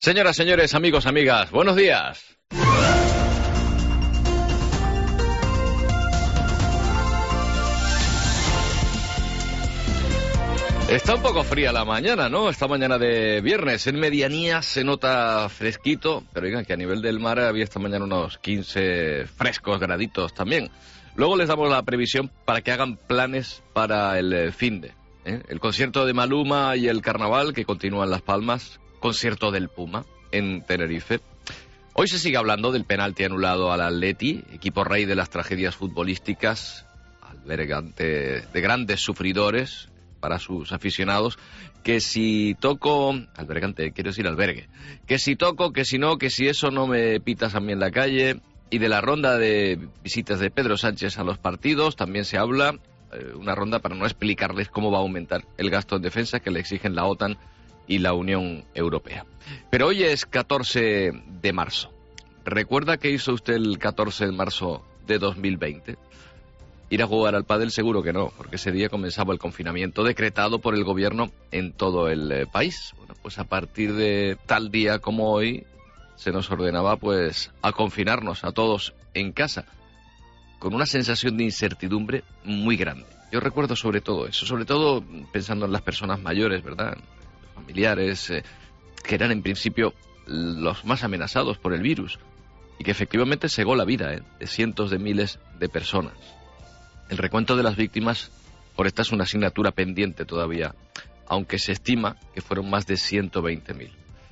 Señoras, señores, amigos, amigas, buenos días. Está un poco fría la mañana, ¿no? Esta mañana de viernes. En medianía se nota fresquito, pero oigan que a nivel del mar había esta mañana unos 15 frescos graditos también. Luego les damos la previsión para que hagan planes para el finde. El concierto de Maluma y el carnaval que continúa en Las Palmas. Concierto del Puma en Tenerife. Hoy se sigue hablando del penalti anulado al Atleti, equipo rey de las tragedias futbolísticas, albergante de grandes sufridores para sus aficionados, que si toco, albergante, quiero decir albergue, que si toco, que si no, que si eso no me pitas a mí en la calle, y de la ronda de visitas de Pedro Sánchez a los partidos también se habla, una ronda para no explicarles cómo va a aumentar el gasto en defensa que le exigen la OTAN y la Unión Europea. Pero hoy es 14 de marzo. ¿Recuerda qué hizo usted el 14 de marzo de 2020? Ir a jugar al pádel seguro que no, porque ese día comenzaba el confinamiento decretado por el gobierno en todo el país. Bueno, pues a partir de tal día como hoy se nos ordenaba pues a confinarnos a todos en casa, con una sensación de incertidumbre muy grande. Yo recuerdo sobre todo eso, sobre todo pensando en las personas mayores, ¿verdad?, familiares, que eran en principio los más amenazados por el virus y que efectivamente cegó la vida de cientos de miles de personas. El recuento de las víctimas por esta es una asignatura pendiente todavía, aunque se estima que fueron más de 120.000,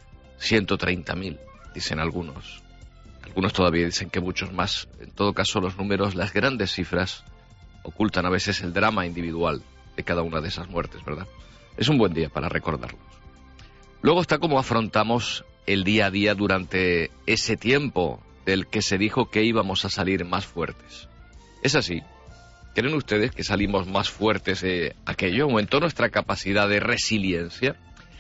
130.000, dicen algunos. Algunos todavía dicen que muchos más. En todo caso, los números, las grandes cifras, ocultan a veces el drama individual de cada una de esas muertes, ¿verdad? Es un buen día para recordarlos. Luego está cómo afrontamos el día a día durante ese tiempo del que se dijo que íbamos a salir más fuertes. ¿Es así? ¿Creen ustedes que salimos más fuertes de aquello? ¿Aumentó nuestra capacidad de resiliencia?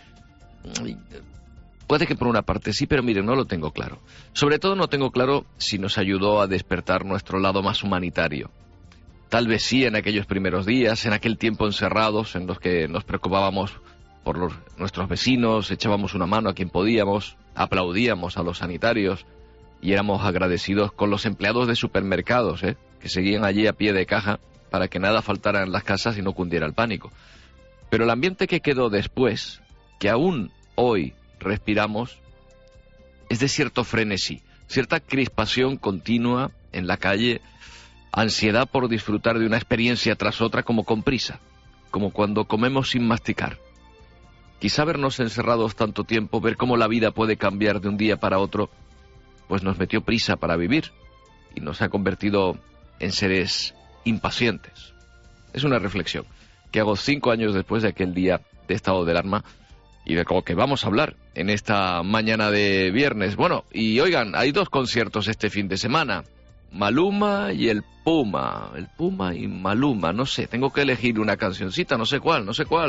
Puede que por una parte sí, pero miren, no lo tengo claro. Sobre todo no tengo claro si nos ayudó a despertar nuestro lado más humanitario. Tal vez sí en aquellos primeros días, en aquel tiempo encerrados, en los que nos preocupábamos por nuestros vecinos, echábamos una mano a quien podíamos, aplaudíamos a los sanitarios y éramos agradecidos con los empleados de supermercados, que seguían allí a pie de caja para que nada faltara en las casas y no cundiera el pánico. Pero el ambiente que quedó después, que aún hoy respiramos, es de cierto frenesí, cierta crispación continua en la calle, ansiedad por disfrutar de una experiencia tras otra como con prisa, como cuando comemos sin masticar. Quizá vernos encerrados tanto tiempo, ver cómo la vida puede cambiar de un día para otro, pues nos metió prisa para vivir y nos ha convertido en seres impacientes. Es una reflexión que hago 5 años después de aquel día de estado de alarma y de lo que vamos a hablar en esta mañana de viernes. Bueno, y oigan, hay 2 conciertos este fin de semana. Maluma y el Puma. El Puma y Maluma, no sé, tengo que elegir una cancioncita, no sé cuál.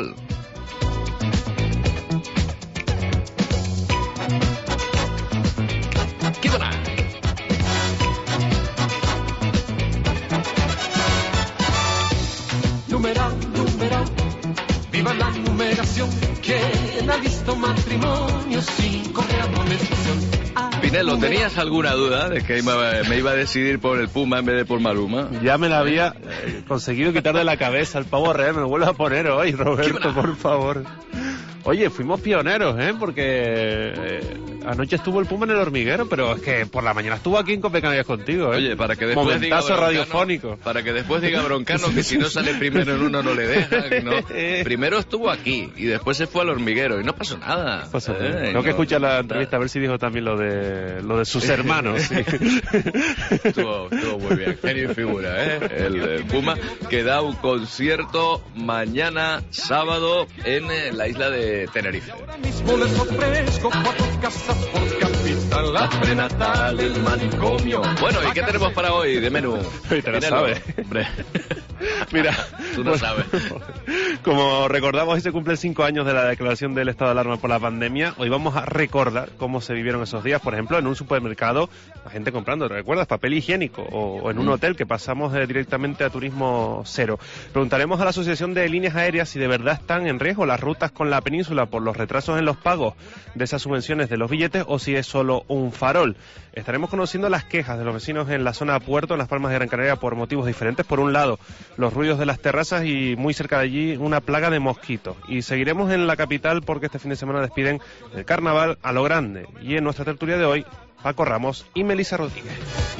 ¡Qué buena! Numeral, viva la numeración. ¿Quién ha visto matrimonio sin correr amonestación? Pinelo, ¿tenías alguna duda de que me iba a decidir por el Puma en vez de por Maluma? Ya me la había conseguido quitar de la cabeza el pavo real, me lo vuelvo a poner hoy, Roberto, por favor. Oye, fuimos pioneros, porque anoche estuvo el Puma en El Hormiguero, pero es que por la mañana estuvo aquí en Copecanarias contigo, Oye, para que después momentazo diga radiofónico. Para que después diga Broncano que si no sale primero en uno no le deja, que no. Primero estuvo aquí y después se fue al Hormiguero y no pasó nada. Tengo que escuchar la entrevista a ver si dijo también lo de sus hermanos. Sí. Estuvo muy bien, genio y figura, el Puma, que da un concierto mañana sábado en la isla de Tenerife. Ahora mismo les ofrezco 4 casas por capital, la prenatal, el manicomio. Bueno, ¿y qué tenemos para hoy de menú? Te lo sabes. Hombre. Mira, tú no sabes. Como recordamos, hoy se cumplen 5 años de la declaración del estado de alarma por la pandemia. Hoy vamos a recordar cómo se vivieron esos días. Por ejemplo, en un supermercado, la gente comprando, ¿te recuerdas? Papel higiénico. O en un hotel, que pasamos directamente a turismo cero. Preguntaremos a la Asociación de Líneas Aéreas si de verdad están en riesgo las rutas con la península por los retrasos en los pagos de esas subvenciones de los billetes o si es solo un farol. Estaremos conociendo las quejas de los vecinos en la zona Puerto, en Las Palmas de Gran Canaria, por motivos diferentes. Por un lado, los ruidos de las terrazas y muy cerca de allí una plaga de mosquitos. Y seguiremos en la capital porque este fin de semana despiden el carnaval a lo grande. Y en nuestra tertulia de hoy, Paco Ramos y Melissa Rodríguez.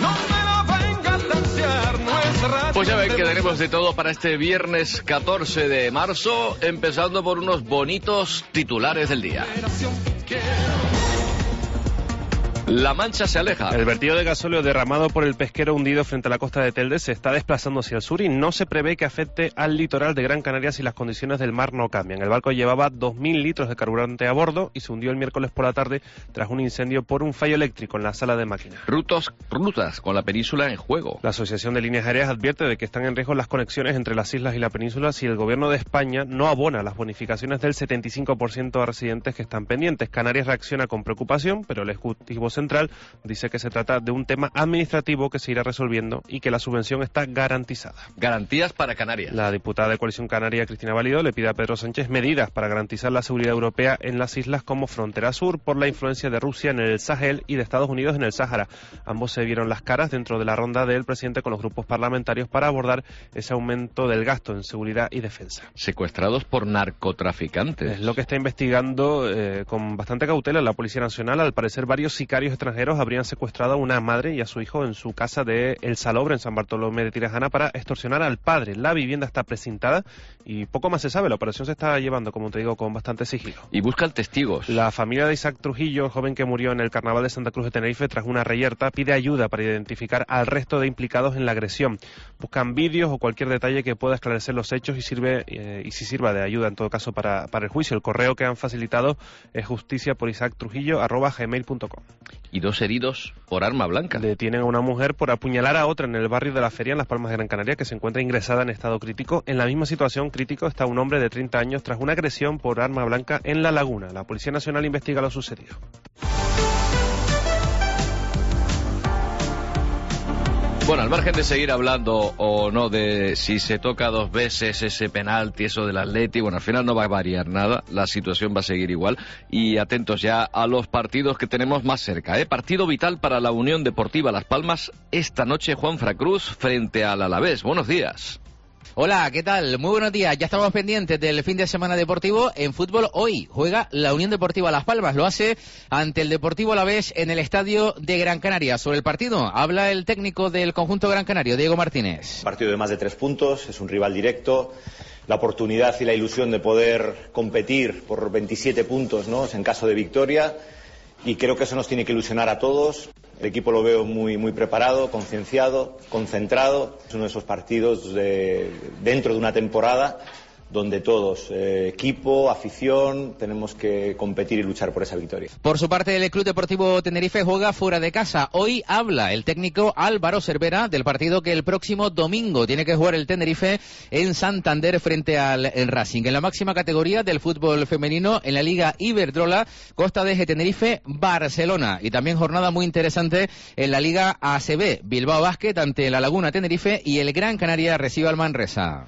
Pues ya ven que tenemos de todo para este viernes 14 de marzo, empezando por unos bonitos titulares del día. La Mancha se aleja. El vertido de gasóleo derramado por el pesquero hundido frente a la costa de Telde se está desplazando hacia el sur y no se prevé que afecte al litoral de Gran Canaria si las condiciones del mar no cambian. El barco llevaba 2.000 litros de carburante a bordo y se hundió el miércoles por la tarde tras un incendio por un fallo eléctrico en la sala de máquinas. Rutas con la península en juego. La Asociación de Líneas Aéreas advierte de que están en riesgo las conexiones entre las islas y la península si el gobierno de España no abona las bonificaciones del 75% a residentes que están pendientes. Canarias reacciona con preocupación, pero el Ejecutivo Central dice que se trata de un tema administrativo que se irá resolviendo y que la subvención está garantizada. Garantías para Canarias. La diputada de Coalición Canaria, Cristina Valido, le pide a Pedro Sánchez medidas para garantizar la seguridad europea en las islas como frontera sur por la influencia de Rusia en el Sahel y de Estados Unidos en el Sáhara. Ambos se vieron las caras dentro de la ronda del presidente con los grupos parlamentarios para abordar ese aumento del gasto en seguridad y defensa. Secuestrados por narcotraficantes. Es lo que está investigando con bastante cautela la Policía Nacional. Al parecer, varios sicarios extranjeros habrían secuestrado a una madre y a su hijo en su casa de El Salobre, en San Bartolomé de Tirajana, para extorsionar al padre. La vivienda está precintada y poco más se sabe. La operación se está llevando, como te digo, con bastante sigilo. Y buscan testigos. La familia de Isaac Trujillo, el joven que murió en el Carnaval de Santa Cruz de Tenerife tras una reyerta, pide ayuda para identificar al resto de implicados en la agresión. Buscan vídeos o cualquier detalle que pueda esclarecer los hechos y si sirva de ayuda, en todo caso, para el juicio. El correo que han facilitado es justicia@gmail.com. Y 2 heridos por arma blanca. Detienen a una mujer por apuñalar a otra en el barrio de la Feria, en Las Palmas de Gran Canaria, que se encuentra ingresada en estado crítico. En la misma situación crítico está un hombre de 30 años tras una agresión por arma blanca en La Laguna. La Policía Nacional investiga lo sucedido. Bueno, al margen de seguir hablando o no de si se toca 2 veces ese penalti, eso del Atleti, bueno, al final no va a variar nada, la situación va a seguir igual. Y atentos ya a los partidos que tenemos más cerca, ¿eh? Partido vital para la Unión Deportiva Las Palmas esta noche, Juanfran Cruz frente al Alavés. Buenos días. Hola, ¿qué tal? Muy buenos días. Ya estamos pendientes del fin de semana deportivo. En fútbol hoy juega la Unión Deportiva Las Palmas. Lo hace ante el Deportivo Alavés en el estadio de Gran Canaria. Sobre el partido habla el técnico del conjunto gran canario, Diego Martínez. Partido de más de 3 puntos, es un rival directo. La oportunidad y la ilusión de poder competir por 27 puntos, ¿no?, en caso de victoria. Y creo que eso nos tiene que ilusionar a todos. El equipo lo veo muy preparado, concienciado, concentrado. Es uno de esos partidos dentro de una temporada donde todos, equipo, afición, tenemos que competir y luchar por esa victoria. Por su parte, el Club Deportivo Tenerife juega fuera de casa. Hoy habla el técnico Álvaro Cervera del partido que el próximo domingo tiene que jugar el Tenerife en Santander frente al Racing. En la máxima categoría del fútbol femenino, en la Liga Iberdrola, Costa de Eje Tenerife, Barcelona. Y también jornada muy interesante en la Liga ACB, Bilbao Basket ante la Laguna Tenerife y el Gran Canaria recibe al Manresa.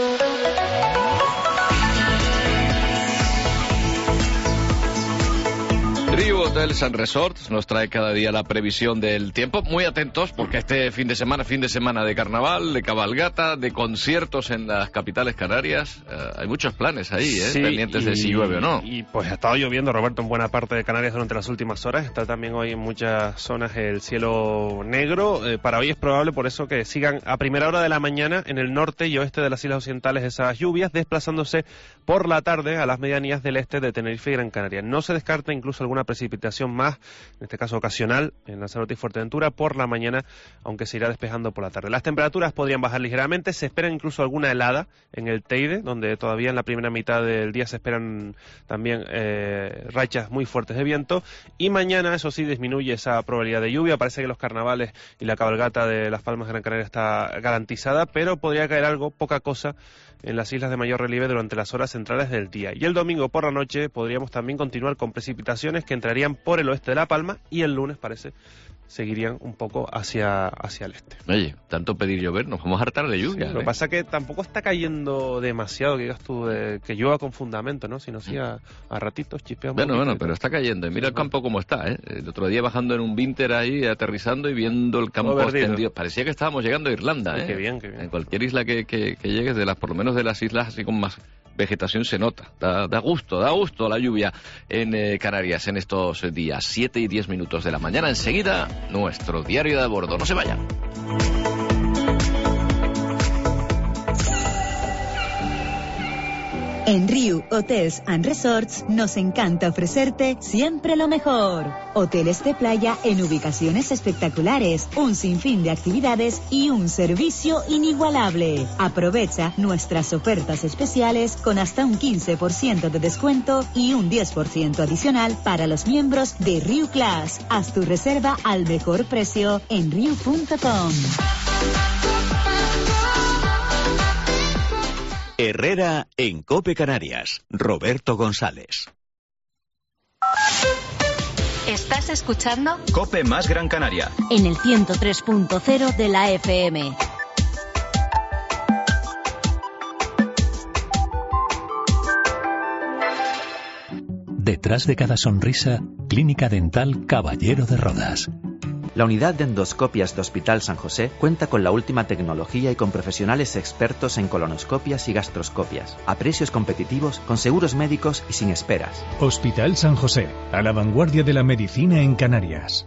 Rio Hotels and Resorts nos trae cada día la previsión del tiempo. Muy atentos porque este fin de semana de carnaval, de cabalgata, de conciertos en las capitales canarias. Hay muchos planes ahí, sí, pendientes de si llueve o no. Y pues ha estado lloviendo, Roberto, en buena parte de Canarias durante las últimas horas. Está también hoy en muchas zonas el cielo negro. Para hoy es probable por eso que sigan a primera hora de la mañana en el norte y oeste de las islas occidentales esas lluvias, desplazándose por la tarde a las medianías del este de Tenerife y Gran Canaria. No se descarta incluso alguna precipitación más, en este caso ocasional, en Lanzarote y Fuerteventura por la mañana, aunque se irá despejando por la tarde. Las temperaturas podrían bajar ligeramente, se espera incluso alguna helada en el Teide, donde todavía en la primera mitad del día se esperan también rachas muy fuertes de viento, y mañana, eso sí, disminuye esa probabilidad de lluvia. Parece que los carnavales y la cabalgata de Las Palmas de Gran Canaria está garantizada, pero podría caer algo, poca cosa, en las islas de mayor relieve durante las horas centrales del día. Y el domingo por la noche podríamos también continuar con precipitaciones que entrarían por el oeste de La Palma, y el lunes parece seguirían un poco hacia el este. Oye, tanto pedir llover, nos vamos a hartar de lluvia. Sí, lo que pasa es que tampoco está cayendo demasiado, que digas tú, que llueva con fundamento, ¿no? Sino sí a ratitos chispeando. Bueno, pero está cayendo. Y mira el campo cómo está, ¿eh? El otro día bajando en un Vinter ahí, aterrizando y viendo el campo extendido. Parecía que estábamos llegando a Irlanda, ¿eh? Qué bien. En cualquier isla que llegues, por lo menos de las islas así con más vegetación, se nota. Da gusto la lluvia en Canarias en estos días. 7:10 de la mañana. Enseguida, nuestro diario de a bordo. No se vayan. En Riu Hotels and Resorts nos encanta ofrecerte siempre lo mejor. Hoteles de playa en ubicaciones espectaculares, un sinfín de actividades y un servicio inigualable. Aprovecha nuestras ofertas especiales con hasta un 15% de descuento y un 10% adicional para los miembros de Riu Class. Haz tu reserva al mejor precio en riu.com. Herrera en COPE Canarias. Roberto González. ¿Estás escuchando? COPE más Gran Canaria. En el 103.0 de la FM. Detrás de cada sonrisa, Clínica Dental Caballero de Rodas. La unidad de endoscopias de Hospital San José cuenta con la última tecnología y con profesionales expertos en colonoscopias y gastroscopias, a precios competitivos, con seguros médicos y sin esperas. Hospital San José, a la vanguardia de la medicina en Canarias.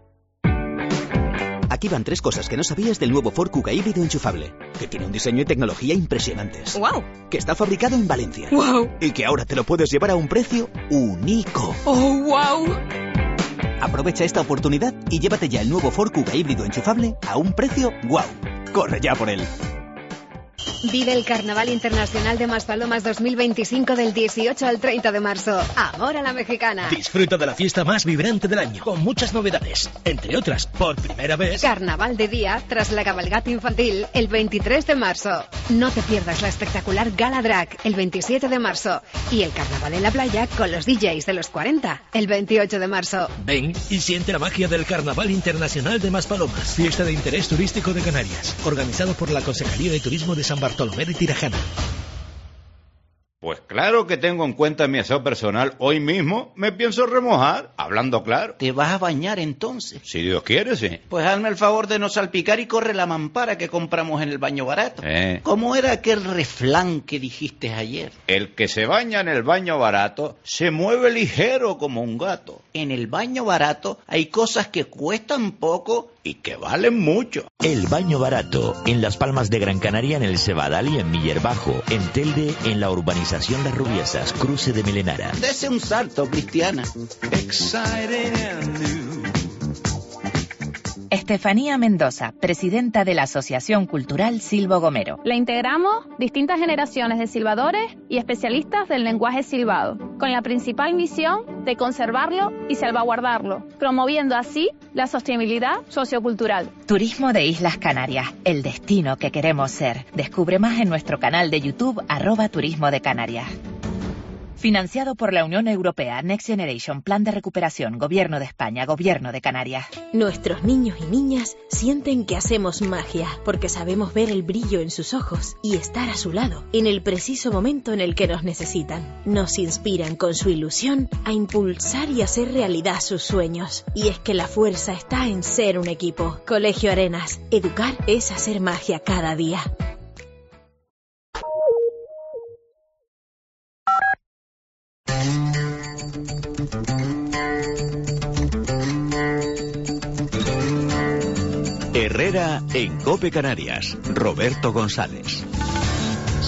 Aquí van 3 cosas que no sabías del nuevo Ford Kuga híbrido enchufable. Que tiene un diseño y tecnología impresionantes. ¡Wow! Que está fabricado en Valencia. ¡Wow! Y que ahora te lo puedes llevar a un precio único. ¡Oh, wow! Aprovecha esta oportunidad y llévate ya el nuevo Ford Kuga híbrido enchufable a un precio ¡guau! ¡Corre ya por él! Vive el Carnaval Internacional de Maspalomas 2025 del 18 al 30 de marzo. Amor a la mexicana. Disfruta de la fiesta más vibrante del año, con muchas novedades. Entre otras, por primera vez... Carnaval de día, tras la cabalgata infantil, el 23 de marzo. No te pierdas la espectacular Gala Drag, el 27 de marzo. Y el Carnaval en la playa, con los DJs de los 40, el 28 de marzo. Ven y siente la magia del Carnaval Internacional de Maspalomas. Fiesta de interés turístico de Canarias. Organizado por la Consejería de Turismo de San Bartolomé de Tirajana. Pues claro que tengo en cuenta mi aseo personal. Hoy mismo me pienso remojar, hablando claro. ¿Te vas a bañar entonces? Si Dios quiere, sí. Pues hazme el favor de no salpicar y corre la mampara que compramos en el baño barato. ¿Cómo era aquel refrán que dijiste ayer? El que se baña en el baño barato se mueve ligero como un gato. En el baño barato hay cosas que cuestan poco y que valen mucho. El baño barato, en Las Palmas de Gran Canaria, en el Cebadal y en Miller Bajo, en Telde, en la urbanización Las Rubiesas, cruce de Melenara. Dese un salto, Cristiana. Estefanía Mendoza, presidenta de la Asociación Cultural Silvo Gomero. La integramos distintas generaciones de silbadores y especialistas del lenguaje silbado, con la principal misión de conservarlo y salvaguardarlo, promoviendo así la sostenibilidad sociocultural. Turismo de Islas Canarias, el destino que queremos ser. Descubre más en nuestro canal de YouTube, @Turismo de Canarias. Financiado por la Unión Europea, Next Generation, Plan de Recuperación, Gobierno de España, Gobierno de Canarias. Nuestros niños y niñas sienten que hacemos magia, porque sabemos ver el brillo en sus ojos y estar a su lado, en el preciso momento en el que nos necesitan. Nos inspiran con su ilusión a impulsar y hacer realidad sus sueños. Y es que la fuerza está en ser un equipo. Colegio Arenas, educar es hacer magia cada día. Herrera en COPE Canarias. Roberto González.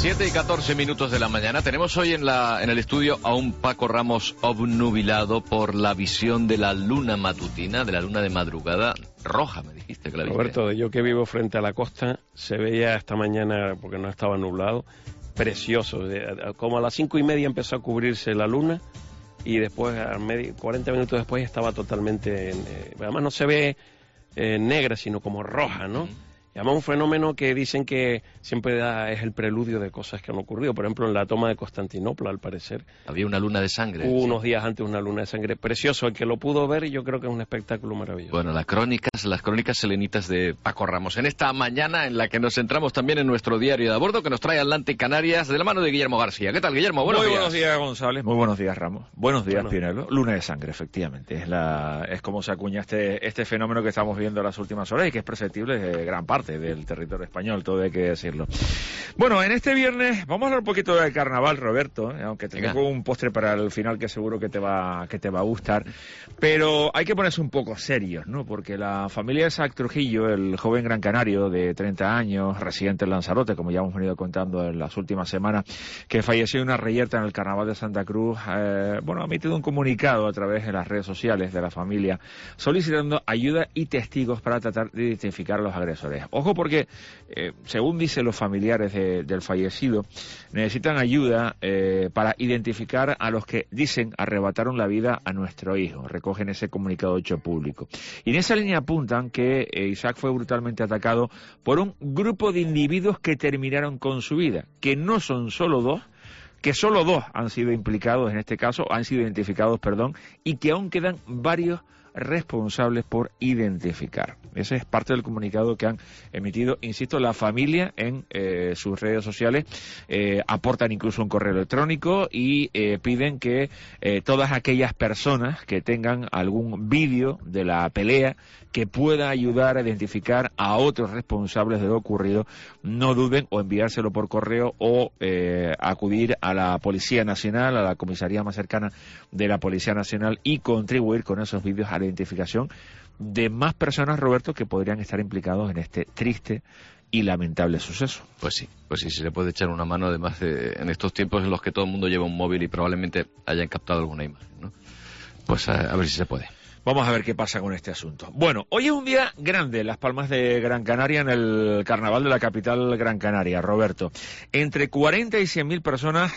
7 y 14 minutos de la mañana. Tenemos hoy en el estudio a un Paco Ramos obnubilado por la visión de la luna matutina, de la luna de madrugada roja, me dijiste que la viste. Roberto, yo que vivo frente a la costa, se veía esta mañana, porque no estaba nublado, precioso. Como a las 5:30 empezó a cubrirse la luna y después, 40 minutos después, estaba totalmente... además no se ve negra, sino como roja, ¿no? Y además un fenómeno que dicen que siempre es el preludio de cosas que han ocurrido. Por ejemplo, en la toma de Constantinopla, al parecer. Había una luna de sangre. Hubo unos días antes una luna de sangre. Precioso. El que lo pudo ver, yo creo que es un espectáculo maravilloso. Bueno, las crónicas selenitas de Paco Ramos. En esta mañana en la que nos centramos también en nuestro diario de a bordo que nos trae Atlante Canarias de la mano de Guillermo García. ¿Qué tal, Guillermo? Buenos días. Muy buenos días, González. Muy buenos días, Ramos. Buenos días, Pinelo. Luna de sangre, efectivamente. Es como se acuña este fenómeno que estamos viendo en las últimas horas y que es perceptible de gran parte del territorio español, todo hay que decirlo. Bueno, en este viernes vamos a hablar un poquito del carnaval, Roberto, aunque te tengo un postre para el final que seguro que te va a gustar, pero hay que ponerse un poco serios, ¿no? Porque la familia de Isaac Trujillo, el joven gran canario de 30 años, residente en Lanzarote, como ya hemos venido contando en las últimas semanas, que falleció en una reyerta en el carnaval de Santa Cruz, ha emitido un comunicado a través de las redes sociales de la familia solicitando ayuda y testigos para tratar de identificar a los agresores. Ojo, porque según dicen los familiares del fallecido, necesitan ayuda para identificar a los que dicen arrebataron la vida a nuestro hijo. Recogen ese comunicado hecho público. Y en esa línea apuntan que Isaac fue brutalmente atacado por un grupo de individuos que terminaron con su vida, que no son solo dos, que solo dos han sido implicados en este caso, han sido identificados, y que aún quedan varios responsables por identificar. Ese es parte del comunicado que han emitido, insisto, la familia en sus redes sociales. Aportan incluso un correo electrónico y piden que todas aquellas personas que tengan algún vídeo de la pelea que pueda ayudar a identificar a otros responsables de lo ocurrido, no duden o enviárselo por correo o acudir a la Policía Nacional, a la comisaría más cercana de la Policía Nacional y contribuir con esos vídeos a la identificación de más personas, Roberto, que podrían estar implicados en este triste y lamentable suceso. Pues sí, se le puede echar una mano, además en estos tiempos en los que todo el mundo lleva un móvil y probablemente hayan captado alguna imagen, ¿no? Pues a ver si se puede. Vamos a ver qué pasa con este asunto. Bueno, hoy es un día grande en Las Palmas de Gran Canaria, en el carnaval de la capital Gran Canaria, Roberto. Entre 40 y 100.000 personas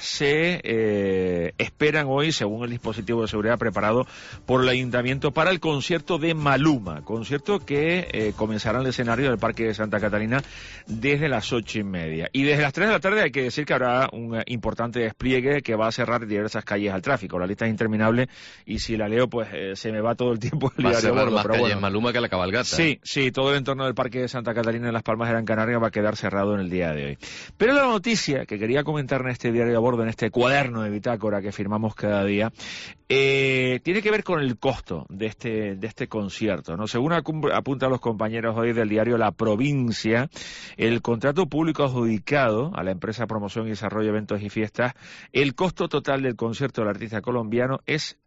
se esperan hoy, según el dispositivo de seguridad preparado por el Ayuntamiento, para el concierto de Maluma. Concierto que comenzará en el escenario del Parque de Santa Catalina desde las 8:30. Y desde las 3 de la tarde hay que decir que habrá un importante despliegue que va a cerrar diversas calles al tráfico. La lista es interminable y si la leo, pues se me va todo el tiempo el diario bordo, más calles Maluma que la cabalgata. Sí, todo el entorno del Parque de Santa Catalina en Las Palmas de Gran Canaria va a quedar cerrado en el día de hoy. Pero la noticia que quería comentar en este diario a bordo, en este cuaderno de bitácora que firmamos cada día, tiene que ver con el costo de este concierto, ¿no? Según apuntan los compañeros hoy del diario La Provincia, el contrato público adjudicado a la empresa Promoción y Desarrollo de Eventos y Fiestas, el costo total del concierto del artista colombiano es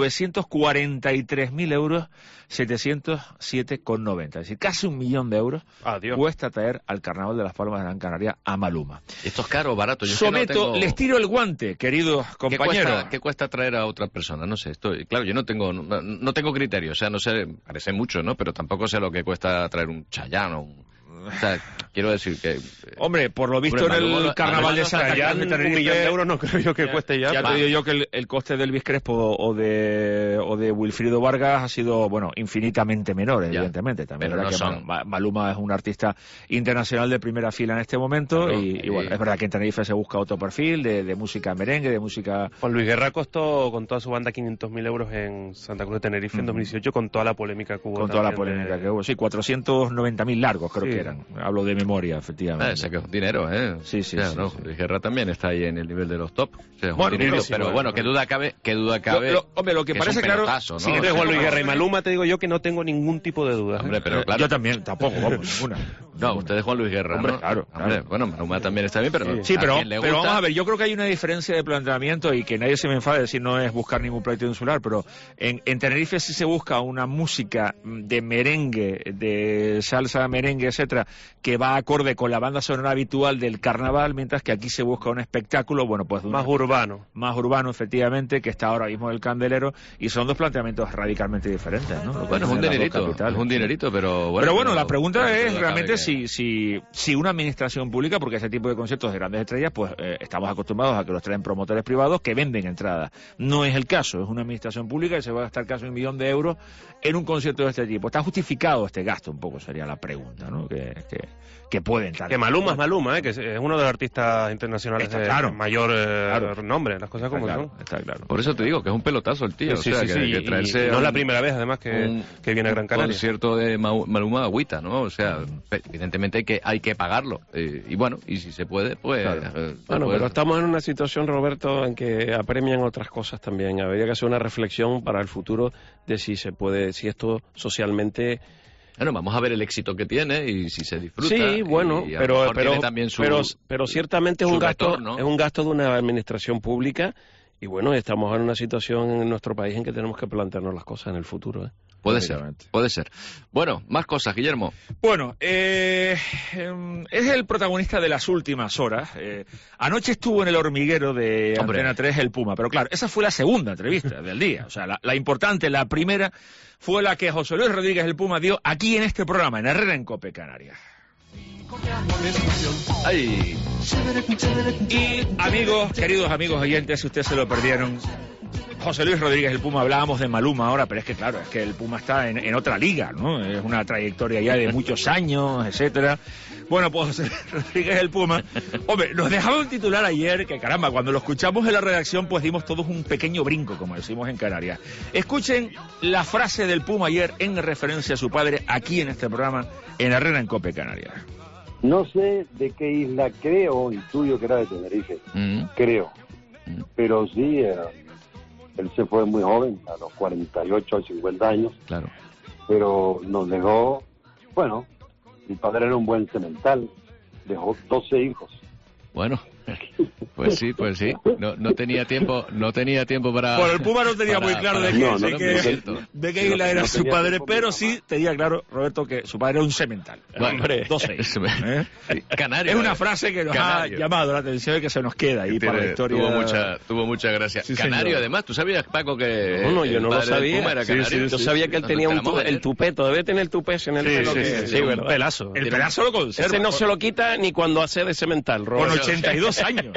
943.000 euros, 707,90. Es decir, casi 1 millón de euros cuesta traer al Carnaval de Las Palmas de Gran Canaria a Maluma. ¿Esto es caro o barato? Les tiro el guante, queridos compañeros. ¿Qué cuesta traer a otra persona? No sé, claro, yo no tengo criterio, o sea, no sé, parece mucho, ¿no? Pero tampoco sé lo que cuesta traer un Chayanne o o sea, quiero decir que... Hombre, por lo visto en el carnaval de Santa Catalina, 1 millón de euros no creo yo que cueste ya. Ya te digo yo que el coste de Elvis Crespo o de Wilfrido Vargas ha sido, bueno, infinitamente menor, evidentemente. También es verdad que Maluma es un artista internacional de primera fila en este momento y bueno, es verdad que en Tenerife se busca otro perfil de música merengue, de música... Juan Luis Guerra costó con toda su banda 500.000 euros en Santa Cruz de Tenerife en 2018 con toda la polémica que hubo. Con toda la polémica que hubo, sí, 490.000 largos creo que eran. Hablo de memoria, efectivamente. Ese que es dinero, ¿eh? Sí. ¿no? Luis Guerra también está ahí en el nivel de los top. O sea, bueno, pero bueno, qué duda cabe. Hombre, lo que parece claro... ¿no? Sí, entre Juan Luis Guerra y Maluma te digo yo que no tengo ningún tipo de duda. Hombre, pero claro. Yo también, tampoco, vamos, ninguna. No, usted es Juan Luis Guerra, Hombre, ¿no? claro. Bueno, Maluma también está bien, pero... Sí, pero quien le gusta... vamos a ver, yo creo que hay una diferencia de planteamiento y que nadie se me enfade decir no es buscar ningún pleito insular, pero en Tenerife sí se busca una música de merengue, de salsa, merengue, etcétera, que va acorde con la banda sonora habitual del carnaval, mientras que aquí se busca un espectáculo, bueno, pues... Más urbano. Más urbano, efectivamente, que está ahora mismo el Candelero, y son dos planteamientos radicalmente diferentes, ¿no? Bueno, es un dinerito, pero bueno... Pero bueno, la pregunta es realmente si una administración pública, porque ese tipo de conciertos de grandes estrellas, pues estamos acostumbrados a que los traen promotores privados que venden entradas. No es el caso, es una administración pública y se va a gastar casi 1 millón de euros en un concierto de este tipo. ¿Está justificado este gasto? Un poco sería la pregunta, ¿no? Que puede entrar. Que Maluma es Maluma, que es uno de los artistas internacionales de mayor nombre, las cosas como son. Está claro. Por eso te digo que es un pelotazo el tío. Sí, o sea, que traerse no es la primera vez, además, que viene a Gran Canaria. Un concierto de Maluma agüita, ¿no? O sea, evidentemente hay que pagarlo. Y bueno, y si se puede, pues... Claro. Bueno, pero estamos en una situación, Roberto, en que apremian otras cosas también. Habría que hacer una reflexión para el futuro de si se puede, si esto socialmente... Bueno, vamos a ver el éxito que tiene y si se disfruta. Sí, bueno, pero ciertamente es un gasto de una administración pública y bueno, estamos en una situación en nuestro país en que tenemos que plantearnos las cosas en el futuro. Puede ser. Bueno, más cosas, Guillermo. Bueno, es el protagonista de las últimas horas. Anoche estuvo en El Hormiguero de Antena 3 el Puma, pero claro, esa fue la segunda entrevista del día. O sea, la importante, la primera, fue la que José Luis Rodríguez el Puma dio aquí en este programa, en Herrera en Cope Canarias. Ay. Y queridos amigos oyentes, si ustedes se lo perdieron, José Luis Rodríguez el Puma, hablábamos de Maluma ahora, pero es que claro, es que el Puma está en otra liga, ¿no? Es una trayectoria ya de muchos años, etcétera. Bueno, pues José Luis Rodríguez el Puma, hombre, nos dejaba un titular ayer que caramba, cuando lo escuchamos en la redacción pues dimos todos un pequeño brinco, como decimos en Canarias. Escuchen la frase del Puma ayer en referencia a su padre aquí en este programa en Herrera en Cope Canarias. No sé de qué isla creo, intuyo que era de Tenerife, creo, pero sí, él se fue muy joven, a los 48 o 50 años, claro, pero nos dejó, bueno, mi padre era un buen semental, dejó 12 hijos. Bueno, pues sí. No tenía tiempo para... Bueno, el Puma no tenía muy claro de qué isla era su padre, pero sí tenía claro, Roberto, que su padre era un semental. Hombre, 12. Canario. Es una frase que nos ha llamado la atención y que se nos queda ahí para la historia. Tuvo mucha gracia. Sí, Canario, señor. Además, ¿tú sabías, Paco, que no, yo no lo sabía. Era canario? Yo sabía que él tenía el tupeto, debe tener el tupés en el pelo. Sí, ¿verdad? Pelazo. El pelazo lo conserva. Ese no se lo quita ni cuando hace de semental, Con 82 años.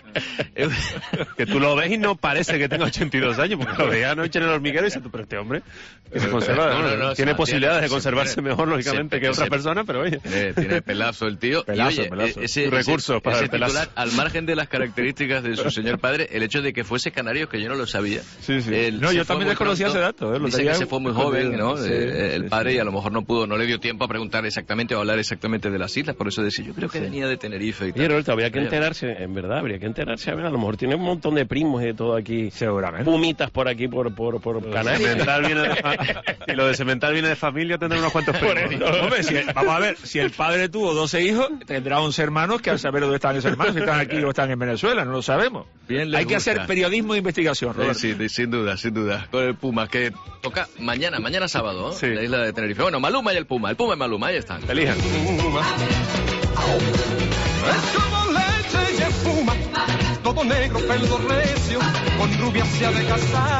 Que tú lo ves y no parece que tenga 82 años, porque lo veía anoche en El Hormiguero y dices tú, pero este hombre que se conserva, tiene posibilidades de conservarse mejor, lógicamente, que otra persona, pero oye. Tiene pelazo el tío. Pelazo. Ese recurso para el pelazo. Titular, al margen de las características de su señor padre, el hecho de que fuese canario, que yo no lo sabía. Sí. Yo también desconocía ese dato. Dice que se fue muy joven, ¿no? El padre, y a lo mejor no le dio tiempo a preguntar exactamente o hablar exactamente de las islas, por eso decía, yo creo que venía de Tenerife y tal. Y Roberto, habría que enterarse, en verdad, a ver, a lo mejor tiene un montón de primos y de todo aquí. Seguramente. Pumitas por aquí, por Canarias. Y lo de semental viene de familia, tendrá unos cuantos primos. Hombre, vamos a ver, si el padre tuvo 12 hijos, tendrá 11 hermanos que al saber dónde están esos hermanos, si están aquí o están en Venezuela, no lo sabemos. Hay que hacer periodismo de investigación, Roberto. Sí, sin duda. Con el Puma, que toca mañana sábado, ¿no? La isla de Tenerife. Bueno, Maluma y el Puma y Maluma, ahí están. Elijan. Es como leche y espuma, todo negro, pelo recio, con rubia se ha de casar.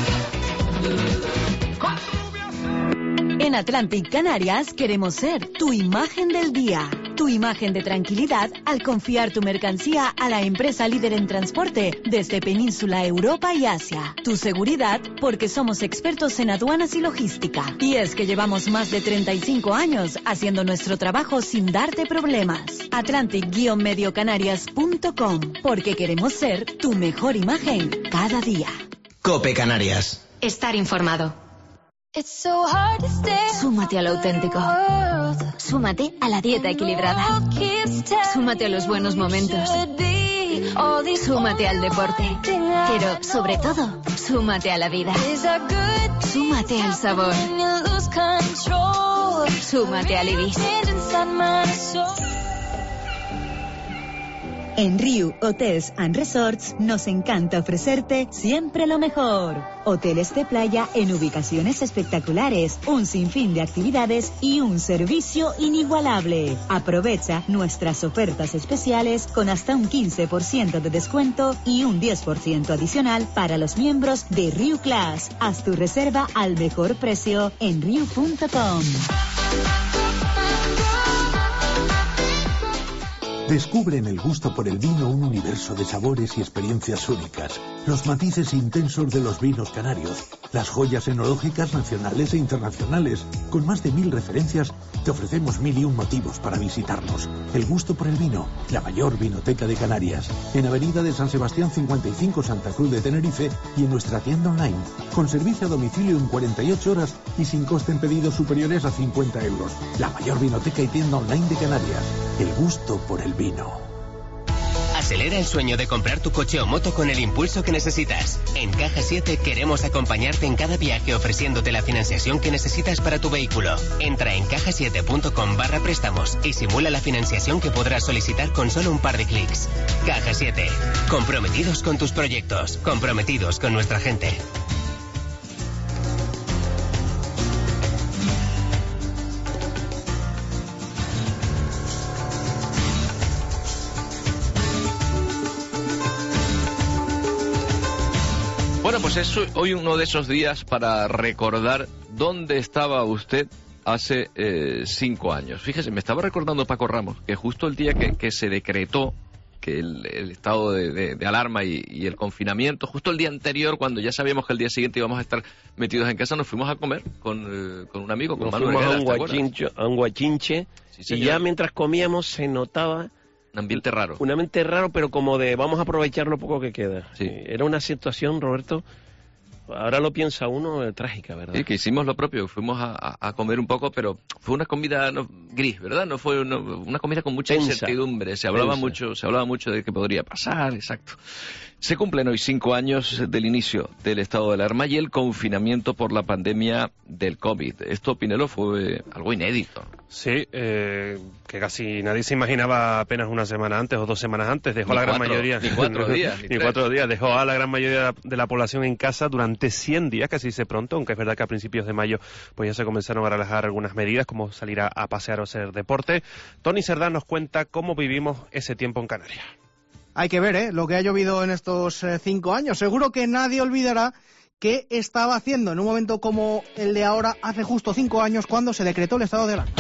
En Atlantic Canarias queremos ser tu imagen del día, tu imagen de tranquilidad al confiar tu mercancía a la empresa líder en transporte desde Península, Europa y Asia. Tu seguridad porque somos expertos en aduanas y logística. Y es que llevamos más de 35 años haciendo nuestro trabajo sin darte problemas. Atlantic-mediocanarias.com, porque queremos ser tu mejor imagen cada día. Cope Canarias. Estar informado. Súmate al auténtico. Súmate a la dieta equilibrada. Súmate a los buenos momentos. Súmate al deporte. Pero, sobre todo, súmate a la vida. Súmate al sabor. Súmate al Ibis. En Riu Hotels and Resorts nos encanta ofrecerte siempre lo mejor. Hoteles de playa en ubicaciones espectaculares, un sinfín de actividades y un servicio inigualable. Aprovecha nuestras ofertas especiales con hasta un 15% de descuento y un 10% adicional para los miembros de Riu Class. Haz tu reserva al mejor precio en riu.com. Descubre en el gusto por el vino un universo de sabores y experiencias únicas, los matices intensos de los vinos canarios, las joyas enológicas nacionales e internacionales. Con más de 1000 referencias, te ofrecemos 1001 motivos para visitarnos. El gusto por el vino, la mayor vinoteca de Canarias, en Avenida de San Sebastián 55, Santa Cruz de Tenerife, y en nuestra tienda online, con servicio a domicilio en 48 horas y sin coste en pedidos superiores a 50 euros. La mayor vinoteca y tienda online de Canarias. El gusto por el vino. Acelera el sueño de comprar tu coche o moto con el impulso que necesitas. En Caja 7 queremos acompañarte en cada viaje ofreciéndote la financiación que necesitas para tu vehículo. Entra en cajasiete.com/préstamos y simula la financiación que podrás solicitar con solo un par de clics. Caja 7. Comprometidos con tus proyectos. Comprometidos con nuestra gente. Bueno, pues es hoy uno de esos días para recordar dónde estaba usted hace 5 años. Fíjese, me estaba recordando Paco Ramos, que justo el día que se decretó que el estado de alarma y el confinamiento, justo el día anterior, cuando ya sabíamos que el día siguiente íbamos a estar metidos en casa, nos fuimos a comer con un amigo, con Manuel fuimos Hereda, a un guachinche, Sí, y ya mientras comíamos se notaba un ambiente raro. Un ambiente raro, pero como de vamos a aprovechar lo poco que queda. Sí. Era una situación, Roberto, ahora lo piensa uno, trágica, ¿verdad? Sí, que hicimos lo propio, fuimos a comer un poco, pero fue una comida gris, ¿verdad? No fue una comida con mucha incertidumbre. Se hablaba mucho de qué podría pasar, exacto. Se cumplen hoy 5 años del inicio del estado de alarma y el confinamiento por la pandemia del COVID. Esto, Pinelo, fue algo inédito. Sí, que casi nadie se imaginaba apenas una semana antes o 2 semanas antes. Dejó a la gran mayoría. Ni 4 días. Ni 4 días. Dejó a la gran mayoría de la población en casa durante 100 días, que se dice pronto, aunque es verdad que a principios de mayo pues ya se comenzaron a relajar algunas medidas, como salir a pasear o hacer deporte. Tony Cerdán nos cuenta cómo vivimos ese tiempo en Canarias. Hay que ver lo que ha llovido en estos 5 años. Seguro que nadie olvidará qué estaba haciendo en un momento como el de ahora, hace justo 5 años, cuando se decretó el estado de alarma.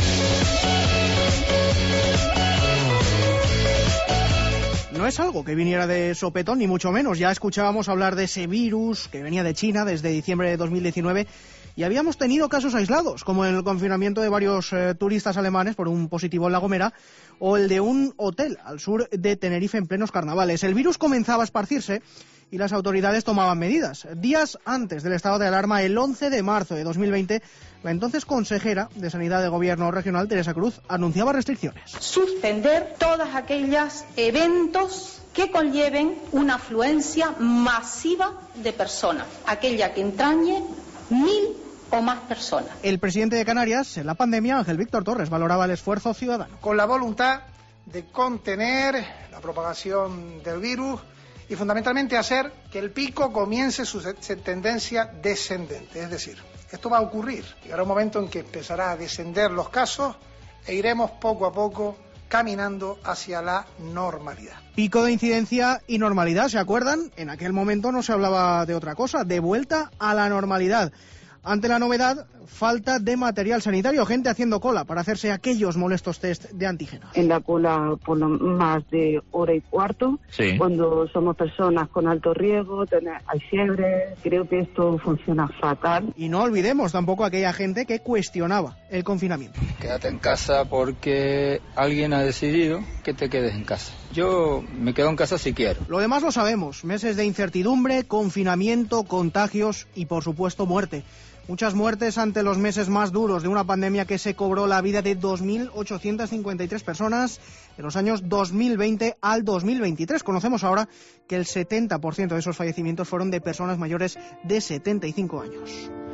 No es algo que viniera de sopetón, ni mucho menos. Ya escuchábamos hablar de ese virus que venía de China desde diciembre de 2019 y habíamos tenido casos aislados, como el confinamiento de varios turistas alemanes por un positivo en La Gomera o el de un hotel al sur de Tenerife en plenos carnavales. El virus comenzaba a esparcirse y las autoridades tomaban medidas. Días antes del estado de alarma, el 11 de marzo de 2020, la entonces consejera de Sanidad del Gobierno regional, Teresa Cruz, anunciaba restricciones. Suspender todos aquellos eventos que conlleven una afluencia masiva de personas, aquella que entrañe 1000 o más personas. El presidente de Canarias, en la pandemia, Ángel Víctor Torres, valoraba el esfuerzo ciudadano. Con la voluntad de contener la propagación del virus y fundamentalmente hacer que el pico comience su tendencia descendente. Es decir, esto va a ocurrir. Llegará un momento en que empezará a descender los casos e iremos poco a poco caminando hacia la normalidad. Pico de incidencia y normalidad, ¿se acuerdan? En aquel momento no se hablaba de otra cosa, de vuelta a la normalidad. Ante la novedad, falta de material sanitario, gente haciendo cola para hacerse aquellos molestos test de antígenos. En la cola por más de hora y cuarto, sí. Cuando somos personas con alto riesgo, hay fiebre, creo que esto funciona fatal. Y no olvidemos tampoco a aquella gente que cuestionaba el confinamiento. Quédate en casa porque alguien ha decidido que te quedes en casa. Yo me quedo en casa si quiero. Lo demás lo sabemos, meses de incertidumbre, confinamiento, contagios y por supuesto muerte. Muchas muertes ante los meses más duros de una pandemia que se cobró la vida de 2.853 personas en los años 2020 al 2023. Conocemos ahora que el 70% de esos fallecimientos fueron de personas mayores de 75 años.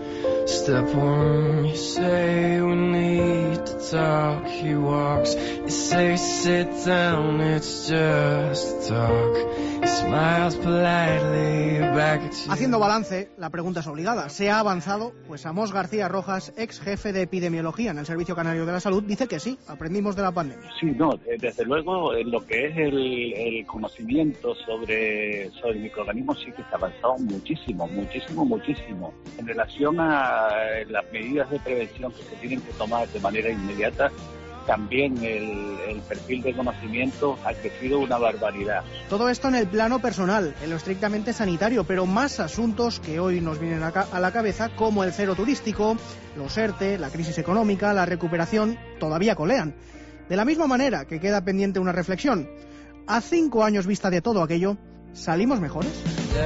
Step one, you say we need to talk. He walks, you say sit down, it's just talk. He smiles politely back at you. Haciendo balance, la pregunta es obligada. ¿Se ha avanzado? Pues Amos García Rojas, ex jefe de epidemiología en el Servicio Canario de la Salud, dice que sí, aprendimos de la pandemia. Sí, no, desde luego en lo que es el conocimiento sobre microorganismos sí que se ha avanzado muchísimo. En relación a las medidas de prevención que se tienen que tomar de manera inmediata, también el perfil de conocimiento ha crecido una barbaridad. Todo esto en el plano personal, en lo estrictamente sanitario, pero más asuntos que hoy nos vienen a la cabeza, como el cero turístico, los ERTE, la crisis económica, la recuperación, todavía colean. De la misma manera que queda pendiente una reflexión, a 5 años vista de todo aquello, ¿salimos mejores?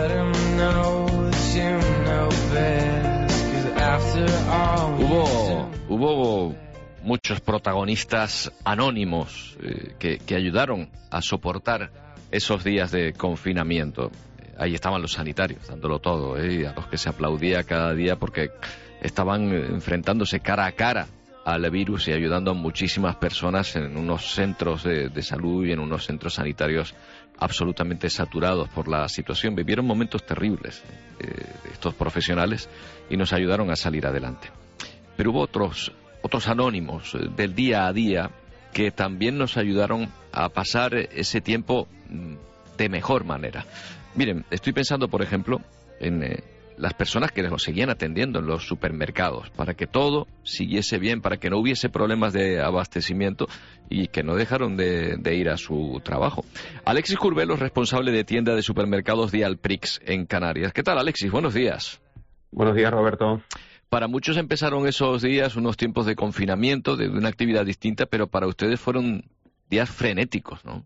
Hubo muchos protagonistas anónimos que ayudaron a soportar esos días de confinamiento. Ahí estaban los sanitarios, dándolo todo, a los que se aplaudía cada día porque estaban enfrentándose cara a cara al virus y ayudando a muchísimas personas en unos centros de salud y en unos centros sanitarios absolutamente saturados por la situación. Vivieron momentos terribles estos profesionales y nos ayudaron a salir adelante. Pero hubo otros anónimos del día a día que también nos ayudaron a pasar ese tiempo de mejor manera. Miren, estoy pensando, por ejemplo, en las personas que nos seguían atendiendo en los supermercados, para que todo siguiese bien, para que no hubiese problemas de abastecimiento y que no dejaron de ir a su trabajo. Alexis Curbelo es responsable de tienda de supermercados Dialprix en Canarias. ¿Qué tal, Alexis? Buenos días. Buenos días, Roberto. Para muchos empezaron esos días, unos tiempos de confinamiento, de una actividad distinta, pero para ustedes fueron días frenéticos, ¿no?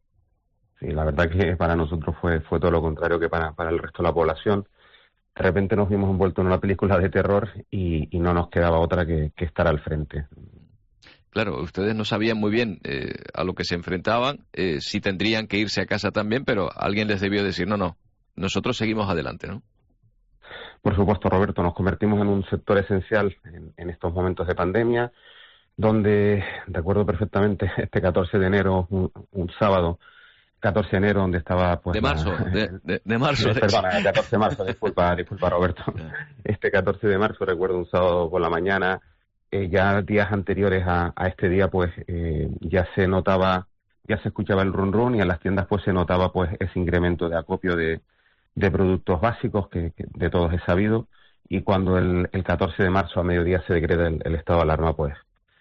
Sí, la verdad que para nosotros fue todo lo contrario que para el resto de la población. De repente nos vimos envueltos en una película de terror y no nos quedaba otra que estar al frente. Claro, ustedes no sabían muy bien a lo que se enfrentaban, si tendrían que irse a casa también, pero alguien les debió decir, no, nosotros seguimos adelante, ¿no? Por supuesto, Roberto, nos convertimos en un sector esencial en estos momentos de pandemia, donde, de acuerdo perfectamente, este 14 de enero, un sábado, 14 de enero, donde estaba... pues de marzo, de marzo. Perdona, 14 de marzo, disculpa Roberto. Este 14 de marzo, recuerdo un sábado por la mañana, ya días anteriores a este día, pues ya se escuchaba el run run y en las tiendas pues se notaba pues ese incremento de acopio de productos básicos que de todos es sabido, y cuando el 14 de marzo a mediodía se decreta el estado de alarma, pues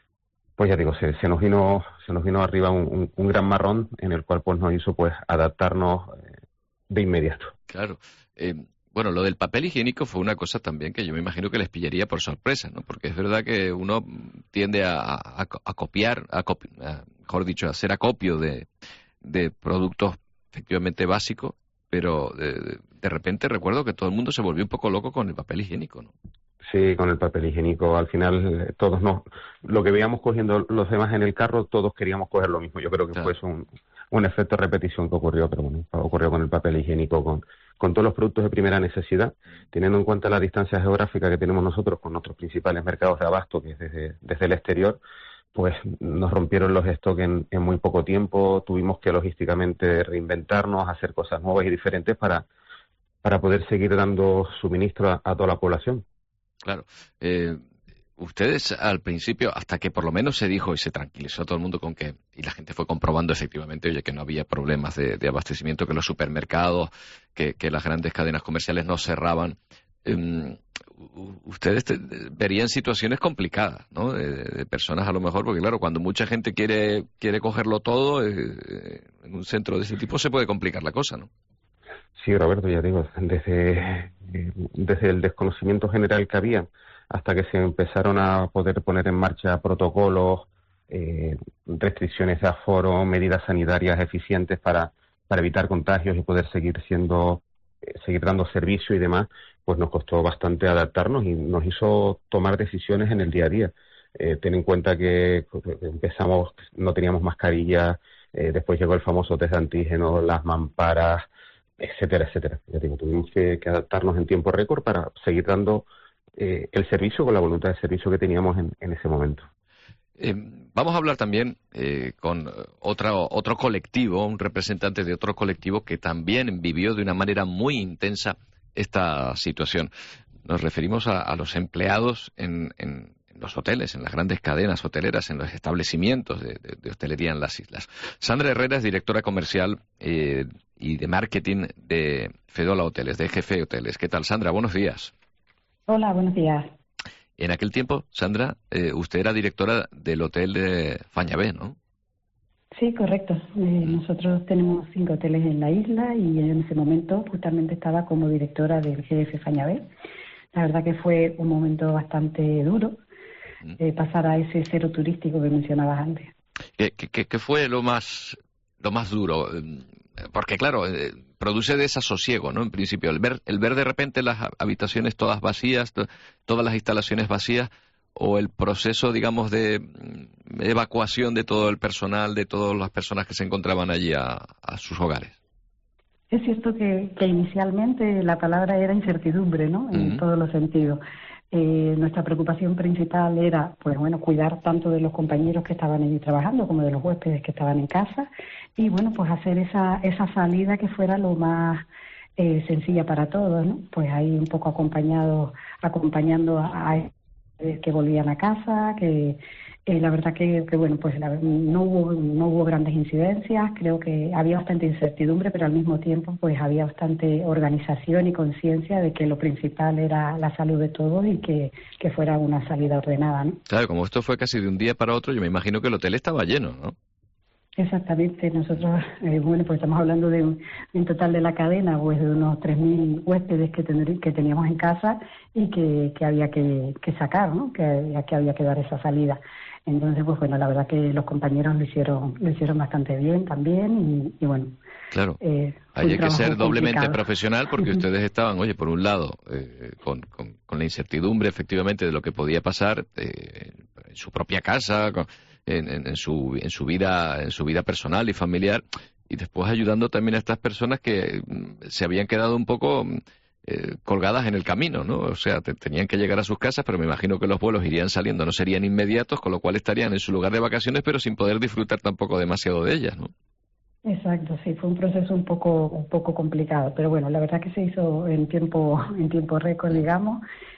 ya digo, se nos vino arriba un gran marrón en el cual pues nos hizo pues adaptarnos de inmediato. Claro. Bueno, lo del papel higiénico fue una cosa también que yo me imagino que les pillaría por sorpresa, ¿no? Porque es verdad que uno tiende a copiar, mejor dicho, a hacer acopio de productos efectivamente básicos, pero de repente recuerdo que todo el mundo se volvió un poco loco con el papel higiénico, ¿no? Sí, con el papel higiénico. Al final todos lo que veíamos cogiendo los demás en el carro, todos queríamos coger lo mismo. Yo creo que fue un efecto de repetición que ocurrió, pero bueno, ocurrió con el papel higiénico, con todos los productos de primera necesidad, teniendo en cuenta la distancia geográfica que tenemos nosotros con nuestros principales mercados de abasto, que es desde el exterior. Pues nos rompieron los stocks en muy poco tiempo, tuvimos que logísticamente reinventarnos, hacer cosas nuevas y diferentes para poder seguir dando suministro a toda la población. Claro. Ustedes al principio, hasta que por lo menos se dijo y se tranquilizó todo el mundo con que, y la gente fue comprobando efectivamente, oye, que no había problemas de abastecimiento, que los supermercados, que las grandes cadenas comerciales no cerraban, ustedes verían situaciones complicadas, ¿no? De personas a lo mejor, porque claro, cuando mucha gente quiere cogerlo todo, en un centro de ese tipo se puede complicar la cosa, ¿no? Sí, Roberto, ya digo, desde el desconocimiento general que había hasta que se empezaron a poder poner en marcha protocolos, restricciones de aforo, medidas sanitarias eficientes para evitar contagios y poder seguir dando servicio y demás, pues nos costó bastante adaptarnos y nos hizo tomar decisiones en el día a día. Ten en cuenta que empezamos, no teníamos mascarillas, después llegó el famoso test de antígeno, las mamparas, etcétera, etcétera. Ya digo, tuvimos que adaptarnos en tiempo récord para seguir dando el servicio, con la voluntad de servicio que teníamos en ese momento. Vamos a hablar también con otro colectivo, un representante de otro colectivo que también vivió de una manera muy intensa esta situación. Nos referimos a los empleados en los hoteles, en las grandes cadenas hoteleras, en los establecimientos de hostelería en las islas. Sandra Herrera es directora comercial y de marketing de Fedola Hoteles, de GF Hoteles. ¿Qué tal, Sandra? Buenos días. Hola, buenos días. En aquel tiempo, Sandra, usted era directora del hotel de Fañabé, ¿no? Sí, correcto. Nosotros tenemos 5 hoteles en la isla y en ese momento justamente estaba como directora del GF Fañabé. La verdad que fue un momento bastante duro pasar a ese cero turístico que mencionabas antes. ¿Qué fue lo más duro? Porque claro, produce desasosiego, ¿no? En principio, el ver de repente las habitaciones todas vacías, todas las instalaciones vacías, o el proceso, digamos, de evacuación de todo el personal, de todas las personas que se encontraban allí a sus hogares. Es cierto que inicialmente la palabra era incertidumbre, ¿no? En todos los sentidos. Nuestra preocupación principal era, pues bueno, cuidar tanto de los compañeros que estaban allí trabajando como de los huéspedes que estaban en casa y bueno, pues hacer esa salida que fuera lo más sencilla para todos, ¿no? Pues ahí un poco acompañando a que volvían a casa, que la verdad que bueno, pues no hubo grandes incidencias. Creo que había bastante incertidumbre, pero al mismo tiempo pues había bastante organización y conciencia de que lo principal era la salud de todos y que fuera una salida ordenada, ¿no? Claro, como esto fue casi de un día para otro, yo me imagino que el hotel estaba lleno, ¿no? Exactamente. Nosotros, bueno, pues estamos hablando de un total de la cadena, pues de unos 3.000 huéspedes que teníamos en casa y que había que sacar, ¿no? Que había que dar esa salida. Entonces, pues bueno, la verdad que los compañeros lo hicieron bastante bien también y bueno. Claro, hay que ser doblemente profesional porque ustedes estaban, oye, por un lado, con la incertidumbre efectivamente de lo que podía pasar en su propia casa, en su vida personal y familiar, y después ayudando también a estas personas que se habían quedado un poco colgadas en el camino, ¿no? O sea, tenían que llegar a sus casas, pero me imagino que los vuelos irían saliendo, no serían inmediatos, con lo cual estarían en su lugar de vacaciones, pero sin poder disfrutar tampoco demasiado de ellas, ¿no? Exacto, sí, fue un proceso un poco complicado, pero bueno, la verdad que se hizo en tiempo récord, digamos,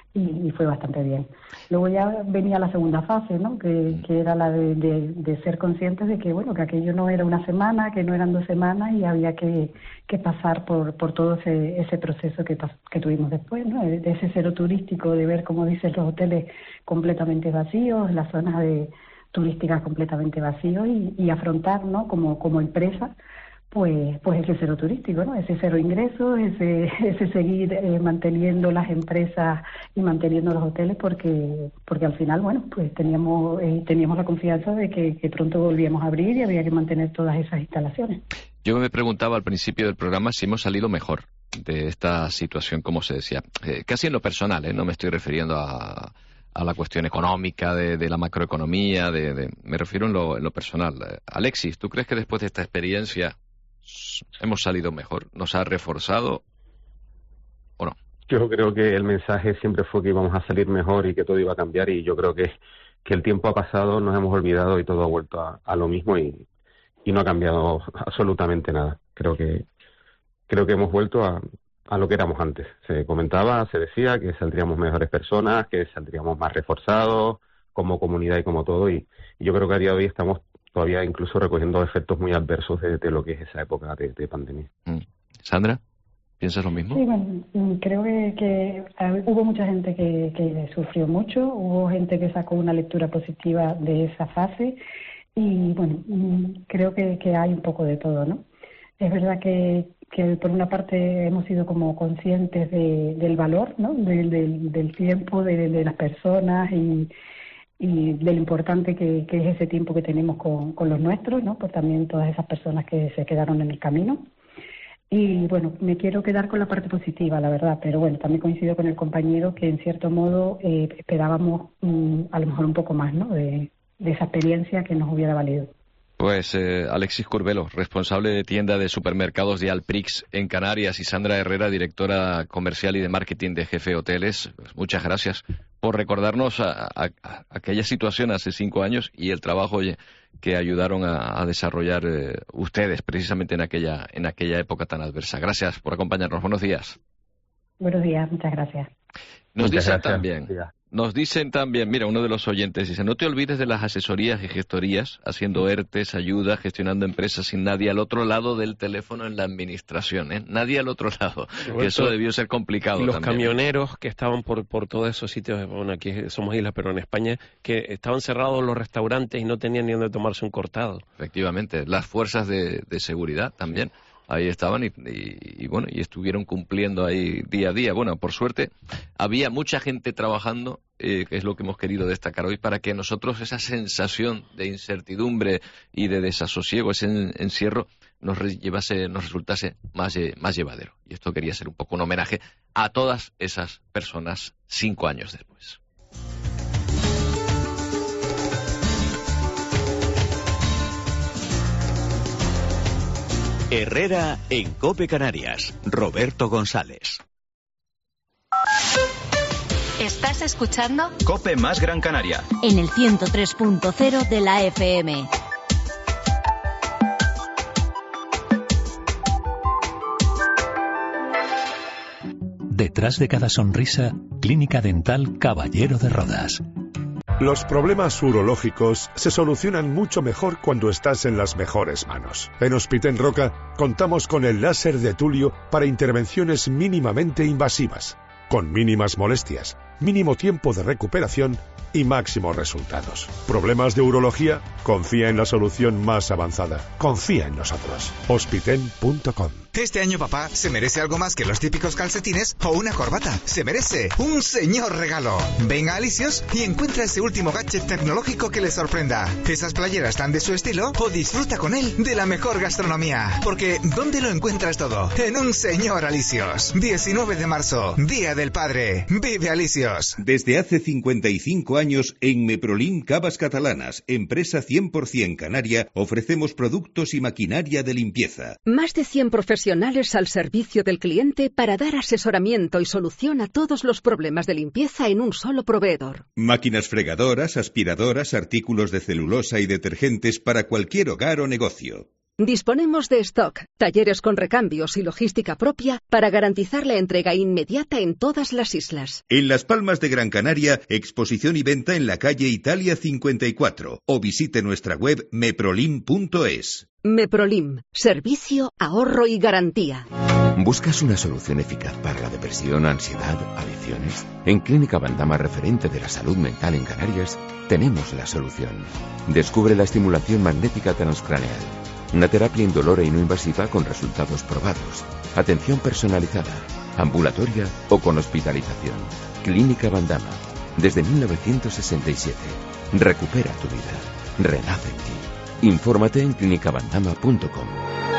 y fue bastante bien. Luego ya venía la segunda fase, ¿no? Que era la de ser conscientes de que, bueno, que aquello no era una semana, que no eran 2 semanas y había que pasar por todo ese proceso que tuvimos después, ¿no? De ese cero turístico, de ver, como dicen, los hoteles completamente vacíos, las zonas turísticas completamente vacíos y afrontar, ¿no? Como empresa, pues ese cero turístico, ¿no? Ese cero ingresos, ese seguir manteniendo las empresas y manteniendo los hoteles porque al final, bueno, pues teníamos la confianza de que pronto volvíamos a abrir y había que mantener todas esas instalaciones. Yo me preguntaba al principio del programa si hemos salido mejor de esta situación, como se decía, casi en lo personal, no me estoy refiriendo a la cuestión económica, de la macroeconomía, me refiero en lo personal. Alexis, ¿tú crees que después de esta experiencia hemos salido mejor? ¿Nos ha reforzado o no? Yo creo que el mensaje siempre fue que íbamos a salir mejor y que todo iba a cambiar, y yo creo que el tiempo ha pasado, nos hemos olvidado y todo ha vuelto a lo mismo y no ha cambiado absolutamente nada. Creo que hemos vuelto a lo que éramos antes. Se comentaba, se decía que saldríamos mejores personas, que saldríamos más reforzados como comunidad y como todo, y yo creo que a día de hoy estamos todavía incluso recogiendo efectos muy adversos de lo que es esa época de pandemia. Sandra, ¿piensas lo mismo? Sí, bueno, creo que hubo mucha gente que sufrió mucho, hubo gente que sacó una lectura positiva de esa fase y bueno, creo que hay un poco de todo, ¿no? Es verdad que por una parte hemos sido como conscientes del valor, ¿no? Del tiempo, de las personas y de lo importante que es ese tiempo que tenemos con los nuestros, ¿no? Por también todas esas personas que se quedaron en el camino. Y bueno, me quiero quedar con la parte positiva, la verdad, pero bueno, también coincido con el compañero que en cierto modo esperábamos a lo mejor un poco más, ¿no? De esa experiencia que nos hubiera valido. Pues Alexis Curbelo, responsable de tienda de supermercados de Alprix en Canarias, y Sandra Herrera, directora comercial y de marketing de Jefe Hoteles, pues muchas gracias por recordarnos aquella situación hace 5 años y el trabajo que ayudaron a desarrollar ustedes precisamente en aquella época tan adversa. Gracias por acompañarnos. Buenos días. Buenos días, muchas gracias. Nos dicen también, mira, uno de los oyentes dice, no te olvides de las asesorías y gestorías, haciendo ERTES, ayuda, gestionando empresas sin nadie al otro lado del teléfono en la administración, ¿eh? Nadie al otro lado, que eso debió ser complicado los también. Camioneros que estaban por todos esos sitios, bueno, aquí somos islas, pero en España, que estaban cerrados los restaurantes y no tenían ni dónde tomarse un cortado. Efectivamente, las fuerzas de seguridad también. Ahí estaban y bueno, y estuvieron cumpliendo ahí día a día. Bueno, por suerte, había mucha gente trabajando, que es lo que hemos querido destacar hoy, para que nosotros esa sensación de incertidumbre y de desasosiego, ese encierro, nos resultase más llevadero. Y esto quería ser un poco un homenaje a todas esas personas 5 años después. Herrera en COPE Canarias. Roberto González. ¿Estás escuchando? COPE más Gran Canaria. En el 103.0 de la FM. Detrás de cada sonrisa, Clínica Dental Caballero de Rodas. Los problemas urológicos se solucionan mucho mejor cuando estás en las mejores manos. En Hospiten Roca contamos con el láser de Tulio para intervenciones mínimamente invasivas, con mínimas molestias, mínimo tiempo de recuperación y máximos resultados. ¿Problemas de urología? Confía en la solución más avanzada. Confía en nosotros. Hospiten.com. Este año papá se merece algo más que los típicos calcetines o una corbata. Se merece un señor regalo. Ven a Alicios y encuentra ese último gadget tecnológico que le sorprenda. Esas playeras tan de su estilo o disfruta con él de la mejor gastronomía. Porque ¿dónde lo encuentras todo? En un señor Alicios. 19 de marzo, Día del Padre. Vive Alicios. Desde hace 55 años en Meprolim Cavas Catalanas, empresa 100% canaria, ofrecemos productos y maquinaria de limpieza. Más de 100 profesionales al servicio del cliente para dar asesoramiento y solución a todos los problemas de limpieza en un solo proveedor. Máquinas fregadoras, aspiradoras, artículos de celulosa y detergentes para cualquier hogar o negocio. Disponemos de stock, talleres con recambios y logística propia para garantizar la entrega inmediata en todas las islas. En Las Palmas de Gran Canaria, exposición y venta en la calle Italia 54 o visite nuestra web meprolim.es. Meprolim, servicio, ahorro y garantía. ¿Buscas una solución eficaz para la depresión, ansiedad, adicciones? En Clínica Bandama, referente de la salud mental en Canarias, tenemos la solución. Descubre la estimulación magnética transcraneal. Una terapia indolora y no invasiva con resultados probados. Atención personalizada, ambulatoria o con hospitalización. Clínica Bandama. Desde 1967. Recupera tu vida. Renace en ti. Infórmate en clinicabandama.com.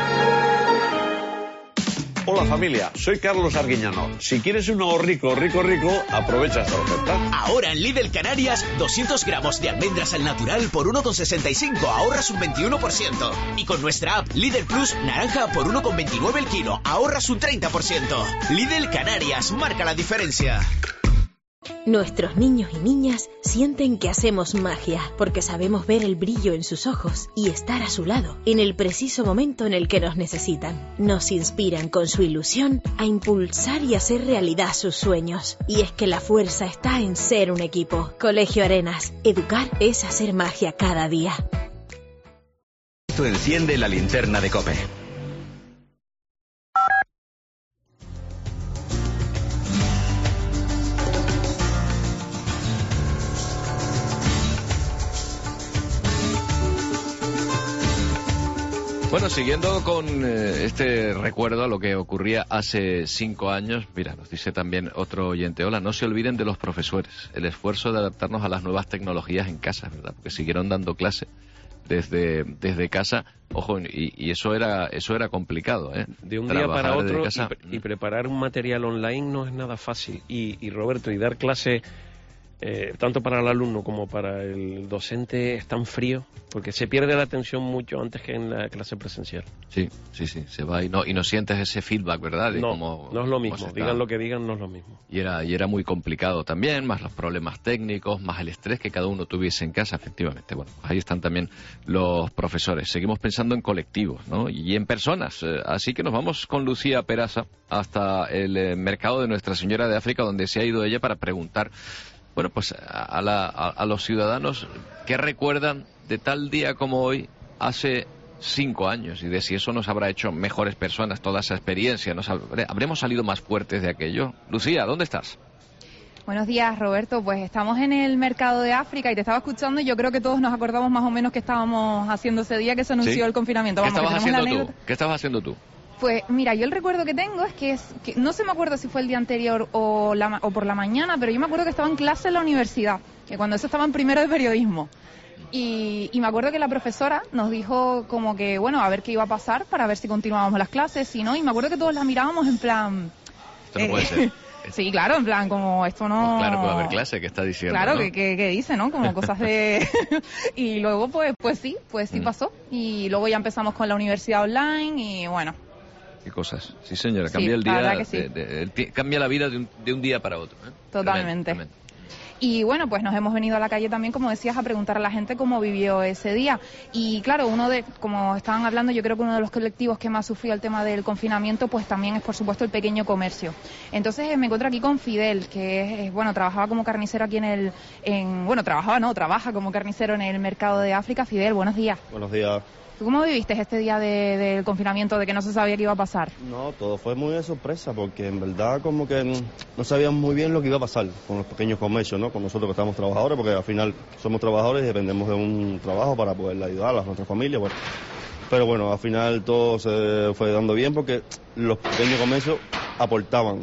Hola familia, soy Carlos Arguiñano. Si quieres un ahorrico rico, aprovecha esta oferta. Ahora en Lidl Canarias, 200 gramos de almendras al natural por 1,65, ahorras un 21%. Y con nuestra app Lidl Plus, naranja por 1,29 el kilo, ahorras un 30%. Lidl Canarias, marca la diferencia. Nuestros niños y niñas sienten que hacemos magia, porque sabemos ver el brillo en sus ojos y estar a su lado, en el preciso momento en el que nos necesitan. Nos inspiran con su ilusión a impulsar y hacer realidad sus sueños. Y es que la fuerza está en ser un equipo. Colegio Arenas, educar es hacer magia cada día. Esto enciende la linterna de COPE. Bueno, siguiendo con este recuerdo a lo que ocurría hace 5 años, mira, nos dice también otro oyente, hola, no se olviden de los profesores, el esfuerzo de adaptarnos a las nuevas tecnologías en casa, ¿verdad? Porque siguieron dando clase desde casa, ojo, y eso era complicado, ¿eh? De un día para otro y preparar un material online no es nada fácil, y Roberto, y dar clase tanto para el alumno como para el docente es tan frío, porque se pierde la atención mucho antes que en la clase presencial. Sí, se va y no sientes ese feedback, ¿verdad? De no es lo mismo, digan lo que digan, no es lo mismo. Y era muy complicado también, más los problemas técnicos, más el estrés que cada uno tuviese en casa, efectivamente. Bueno, ahí están también los profesores. Seguimos pensando en colectivos, ¿no? Y en personas. Así que nos vamos con Lucía Peraza hasta el mercado de Nuestra Señora de África, donde se ha ido ella para preguntar, bueno, pues a los ciudadanos qué recuerdan de tal día como hoy hace 5 años y de si eso nos habrá hecho mejores personas, toda esa experiencia, ¿habremos salido más fuertes de aquello? Lucía, ¿dónde estás? Buenos días, Roberto. Pues estamos en el mercado de África y te estaba escuchando y yo creo que todos nos acordamos más o menos qué estábamos haciendo ese día que se anunció el confinamiento. ¿Qué estabas haciendo tú? Pues mira, yo el recuerdo que tengo es que no se me acuerdo si fue el día anterior o por la mañana, pero yo me acuerdo que estaba en clase en la universidad, que cuando eso estaba en primero de periodismo. Y me acuerdo que la profesora nos dijo como que, bueno, a ver qué iba a pasar para ver si continuábamos las clases, si no, y me acuerdo que todos la mirábamos en plan... Esto no puede ser. Sí, claro, en plan, como esto no... Pues claro, puede haber clase, ¿qué está diciendo? Claro, ¿no? que dice, ¿no? Como cosas de... Y luego, pues sí pasó. Y luego ya empezamos con la universidad online y bueno... Qué cosas. Sí, señora, cambia el día, cambia la vida de un día para otro. Totalmente. Y bueno, pues nos hemos venido a la calle también, como decías, a preguntar a la gente cómo vivió ese día. Y claro, como estaban hablando, yo creo que uno de los colectivos que más sufrió el tema del confinamiento, pues también es, por supuesto, el pequeño comercio. Entonces me encuentro aquí con Fidel, que trabajaba como carnicero aquí trabaja como carnicero en el mercado de África. Fidel, buenos días. Buenos días. ¿Tú cómo viviste este día del confinamiento, de que no se sabía qué iba a pasar? No, todo fue muy de sorpresa, porque en verdad como que no sabíamos muy bien lo que iba a pasar con los pequeños comercios, ¿no? Con nosotros que estamos trabajadores, porque al final somos trabajadores y dependemos de un trabajo para poder ayudar a nuestra familia, bueno. Pero bueno, al final todo se fue dando bien porque los pequeños comercios aportaban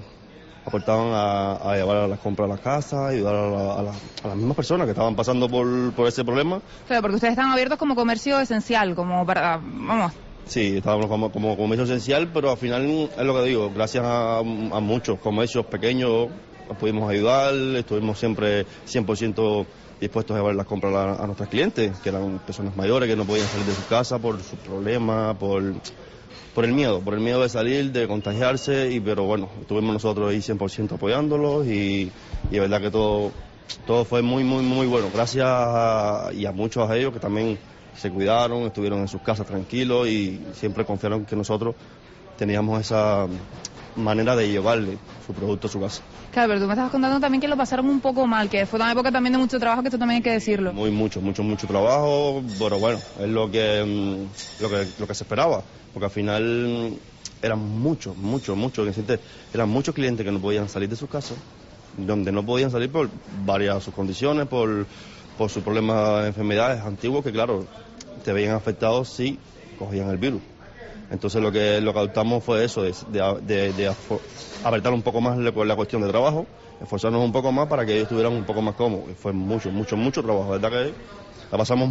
a llevar a las compras a la casa, ayudar a las mismas personas que estaban pasando por ese problema. Claro, porque ustedes están abiertos como comercio esencial, como para, Sí, estábamos como comercio esencial, pero al final es lo que digo, gracias a muchos comercios pequeños pudimos ayudar, estuvimos siempre 100% dispuestos a llevar las compras a nuestros clientes, que eran personas mayores que no podían salir de su casa por sus problemas, por el miedo de salir, de contagiarse, pero bueno, estuvimos nosotros ahí 100% apoyándolos y es verdad que todo fue muy, muy, muy bueno. Gracias a muchos de ellos que también se cuidaron, estuvieron en sus casas tranquilos y siempre confiaron que nosotros teníamos esa manera de llevarle su producto a su casa. Claro, pero tú me estabas contando también que lo pasaron un poco mal, que fue una época también de mucho trabajo, que esto también hay que decirlo. Mucho trabajo, pero bueno, es lo que se esperaba, porque al final eran muchos clientes que no podían salir de sus casas, donde no podían salir por varias sus condiciones, por sus problemas de enfermedades antiguos que claro, te veían afectados si cogían el virus. Entonces lo que adoptamos fue eso, de apretar un poco más la cuestión de trabajo, esforzarnos un poco más para que ellos estuvieran un poco más cómodos. Y fue mucho trabajo, ¿verdad? Que la pasamos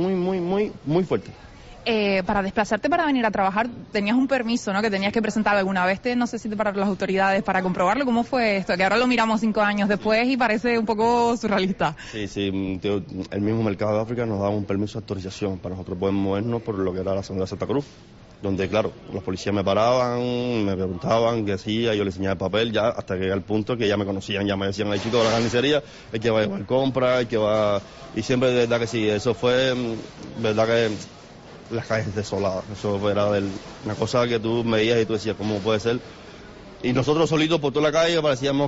muy fuerte. Para desplazarte para venir a trabajar tenías un permiso, ¿no? Que tenías que presentar alguna vez, no sé si te pararon las autoridades para comprobarlo. ¿Cómo fue esto? Que ahora lo miramos 5 años después y parece un poco surrealista. Sí, el mismo mercado de África nos daba un permiso de autorización para nosotros poder movernos por lo que era la zona de Santa Cruz, donde claro, los policías me paraban, me preguntaban qué hacía, yo les enseñaba el papel, ya hasta que llega el punto que ya me conocían, ya me decían, el chico de la carnicería, el que va a llevar compra, el que va... Y siempre, de verdad que sí, eso fue, verdad que las calles desoladas, eso era una cosa que tú me veías y tú decías, ¿cómo puede ser? Y nosotros solitos por toda la calle parecíamos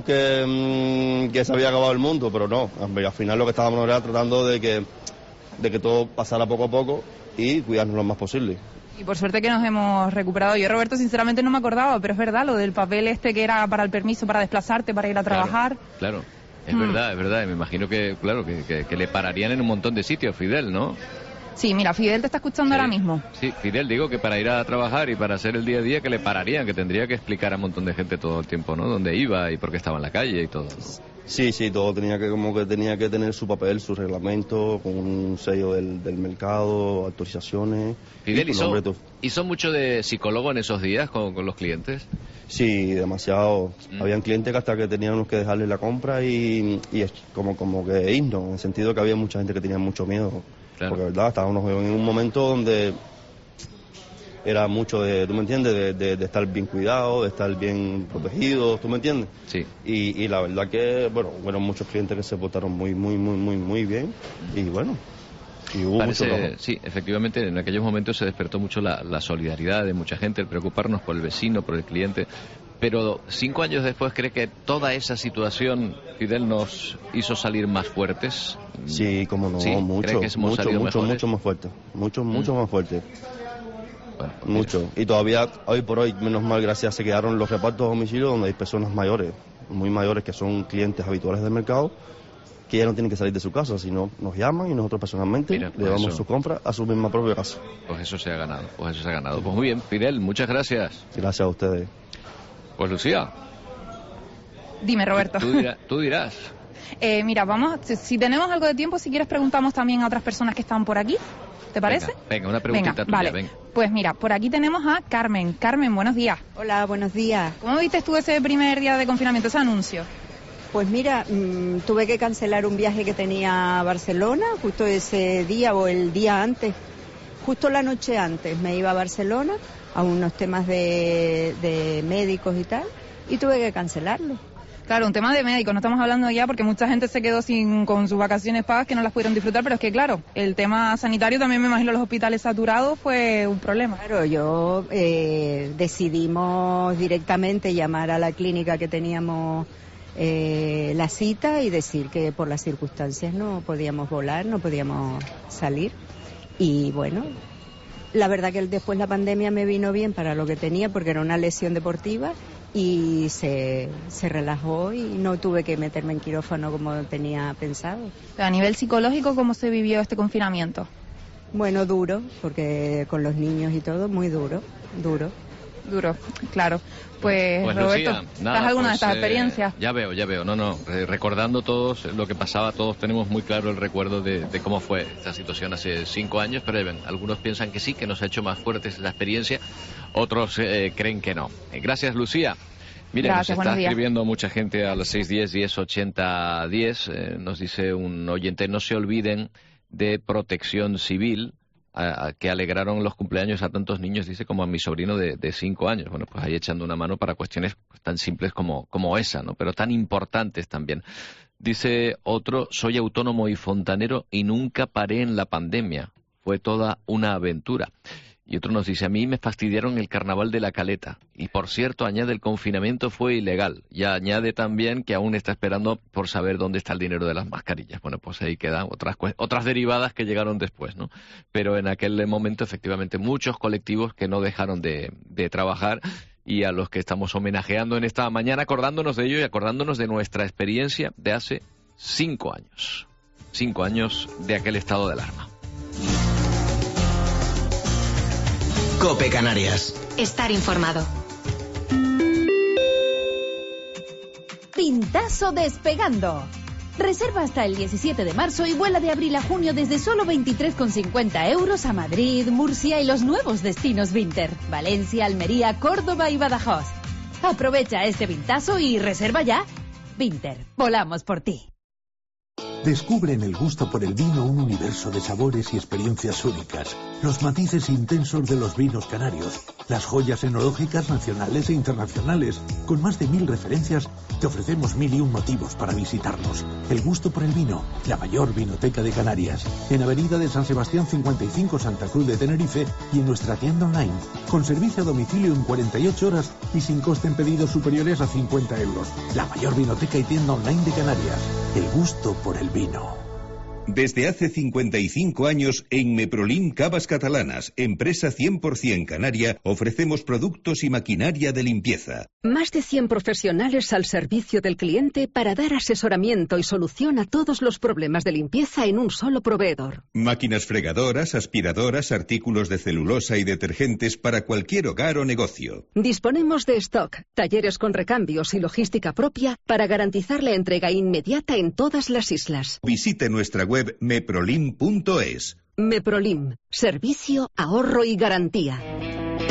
que se había acabado el mundo, pero no, al final lo que estábamos era tratando de que todo pasara poco a poco y cuidarnos lo más posible. Y por suerte que nos hemos recuperado. Yo, Roberto, sinceramente no me acordaba, pero es verdad, lo del papel que era para el permiso, para desplazarte, para ir a trabajar. Claro. Es verdad. Me imagino que le pararían en un montón de sitios, Fidel, ¿no? Sí, mira, Fidel te está escuchando ahora mismo. Sí, Fidel, digo que para ir a trabajar y para hacer el día a día que le pararían, que tendría que explicar a un montón de gente todo el tiempo, ¿no? Dónde iba y por qué estaba en la calle y todo, ¿no? Sí, todo tenía que tener su papel, su reglamento, con un sello del mercado, autorizaciones. Fidel, ¿y son mucho de psicólogo en esos días con los clientes? Sí, demasiado. Habían clientes que hasta que teníamos que dejarles la compra y es como que irnos, en el sentido que había mucha gente que tenía mucho miedo. Claro. Porque, verdad, estábamos en un momento donde era mucho ¿tú me entiendes? De estar bien cuidado, de estar bien protegido, ¿tú me entiendes? Sí. Y la verdad que, bueno, muchos clientes que se portaron muy bien y bueno. Y hubo mucho trabajo. Sí, efectivamente, en aquellos momentos se despertó mucho la solidaridad de mucha gente, el preocuparnos por el vecino, por el cliente. Pero 5 años después, ¿cree que toda esa situación, Fidel, nos hizo salir más fuertes? Sí, como no, ¿Sí? mucho más fuerte. Mucho más fuerte. Bueno, mucho. Y todavía, hoy por hoy, menos mal, gracias, se quedaron los repartos a domicilio donde hay personas mayores, muy mayores, que son clientes habituales del mercado, que ya no tienen que salir de su casa, sino nos llaman y nosotros personalmente le damos su compra a su misma propia casa. Pues eso se ha ganado, Pues muy bien, Fidel, muchas gracias. Gracias a ustedes. Pues Lucía. Dime, Roberto. Tú dirás. Mira, vamos, si tenemos algo de tiempo, si quieres preguntamos también a otras personas que están por aquí. ¿Te parece? Venga, una preguntita tuya, vale. Venga. Pues mira, por aquí tenemos a Carmen. Carmen, buenos días. Hola, buenos días. ¿Cómo viste tú ese primer día de confinamiento, ese anuncio? Pues mira, tuve que cancelar un viaje que tenía a Barcelona, justo ese día o el día antes, justo la noche antes me iba a Barcelona a unos temas de médicos y tal, y tuve que cancelarlo. Claro, un tema de médicos, no estamos hablando ya porque mucha gente se quedó con sus vacaciones pagas que no las pudieron disfrutar, pero es que claro, el tema sanitario también, me imagino, los hospitales saturados fue un problema. Claro, decidimos directamente llamar a la clínica que teníamos la cita y decir que por las circunstancias no podíamos volar, no podíamos salir. Y bueno, la verdad que después la pandemia me vino bien para lo que tenía, porque era una lesión deportiva y se relajó y no tuve que meterme en quirófano como tenía pensado. A nivel psicológico, ¿cómo se vivió este confinamiento? Bueno, duro, porque con los niños y todo, muy duro, claro. Pues Roberto, Lucía, ¿estás alguna de estas experiencias? Ya veo, recordando todos lo que pasaba, todos tenemos muy claro el recuerdo de cómo fue esta situación hace 5 años, pero algunos piensan que sí, que nos ha hecho más fuertes esa experiencia, otros creen que no. Gracias, Lucía. Mira, gracias, nos está escribiendo mucha gente al 610-1080-10, nos dice un oyente, no se olviden de Protección Civil, que alegraron los cumpleaños a tantos niños, dice, como a mi sobrino de 5 años. Bueno, pues ahí echando una mano para cuestiones tan simples como esa, ¿no? Pero tan importantes también. Dice otro, soy autónomo y fontanero y nunca paré en la pandemia. Fue toda una aventura. Y otro nos dice, a mí me fastidiaron el carnaval de la Caleta. Y por cierto, añade, el confinamiento fue ilegal. Y añade también que aún está esperando por saber dónde está el dinero de las mascarillas. Bueno, pues ahí quedan otras derivadas que llegaron después, ¿no? Pero en aquel momento, efectivamente, muchos colectivos que no dejaron de trabajar y a los que estamos homenajeando en esta mañana, acordándonos de ello y acordándonos de nuestra experiencia de hace 5 años. 5 años de aquel estado de alarma. COPE Canarias. Estar informado. Pintazo despegando. Reserva hasta el 17 de marzo y vuela de abril a junio desde solo 23,50 euros a Madrid, Murcia y los nuevos destinos Vinter, Valencia, Almería, Córdoba y Badajoz. Aprovecha este pintazo y reserva ya. Vinter, volamos por ti. Descubre en el gusto por el vino un universo de sabores y experiencias únicas, los matices intensos de los vinos canarios, las joyas enológicas nacionales e internacionales. Con más de 1000 referencias, te ofrecemos 1001 motivos para visitarnos. El gusto por el vino, la mayor vinoteca de Canarias, en Avenida de San Sebastián 55, Santa Cruz de Tenerife, y en nuestra tienda online, con servicio a domicilio en 48 horas y sin coste en pedidos superiores a 50 euros. La mayor vinoteca y tienda online de Canarias. El gusto por el vino. Desde hace 55 años, en Meprolim Cavas Catalanas, empresa 100% canaria, ofrecemos productos y maquinaria de limpieza. Más de 100 profesionales al servicio del cliente para dar asesoramiento y solución a todos los problemas de limpieza en un solo proveedor. Máquinas fregadoras, aspiradoras, artículos de celulosa y detergentes para cualquier hogar o negocio. Disponemos de stock, talleres con recambios y logística propia para garantizar la entrega inmediata en todas las islas. Visite nuestra web meprolim.es. Meprolim, servicio, ahorro y garantía.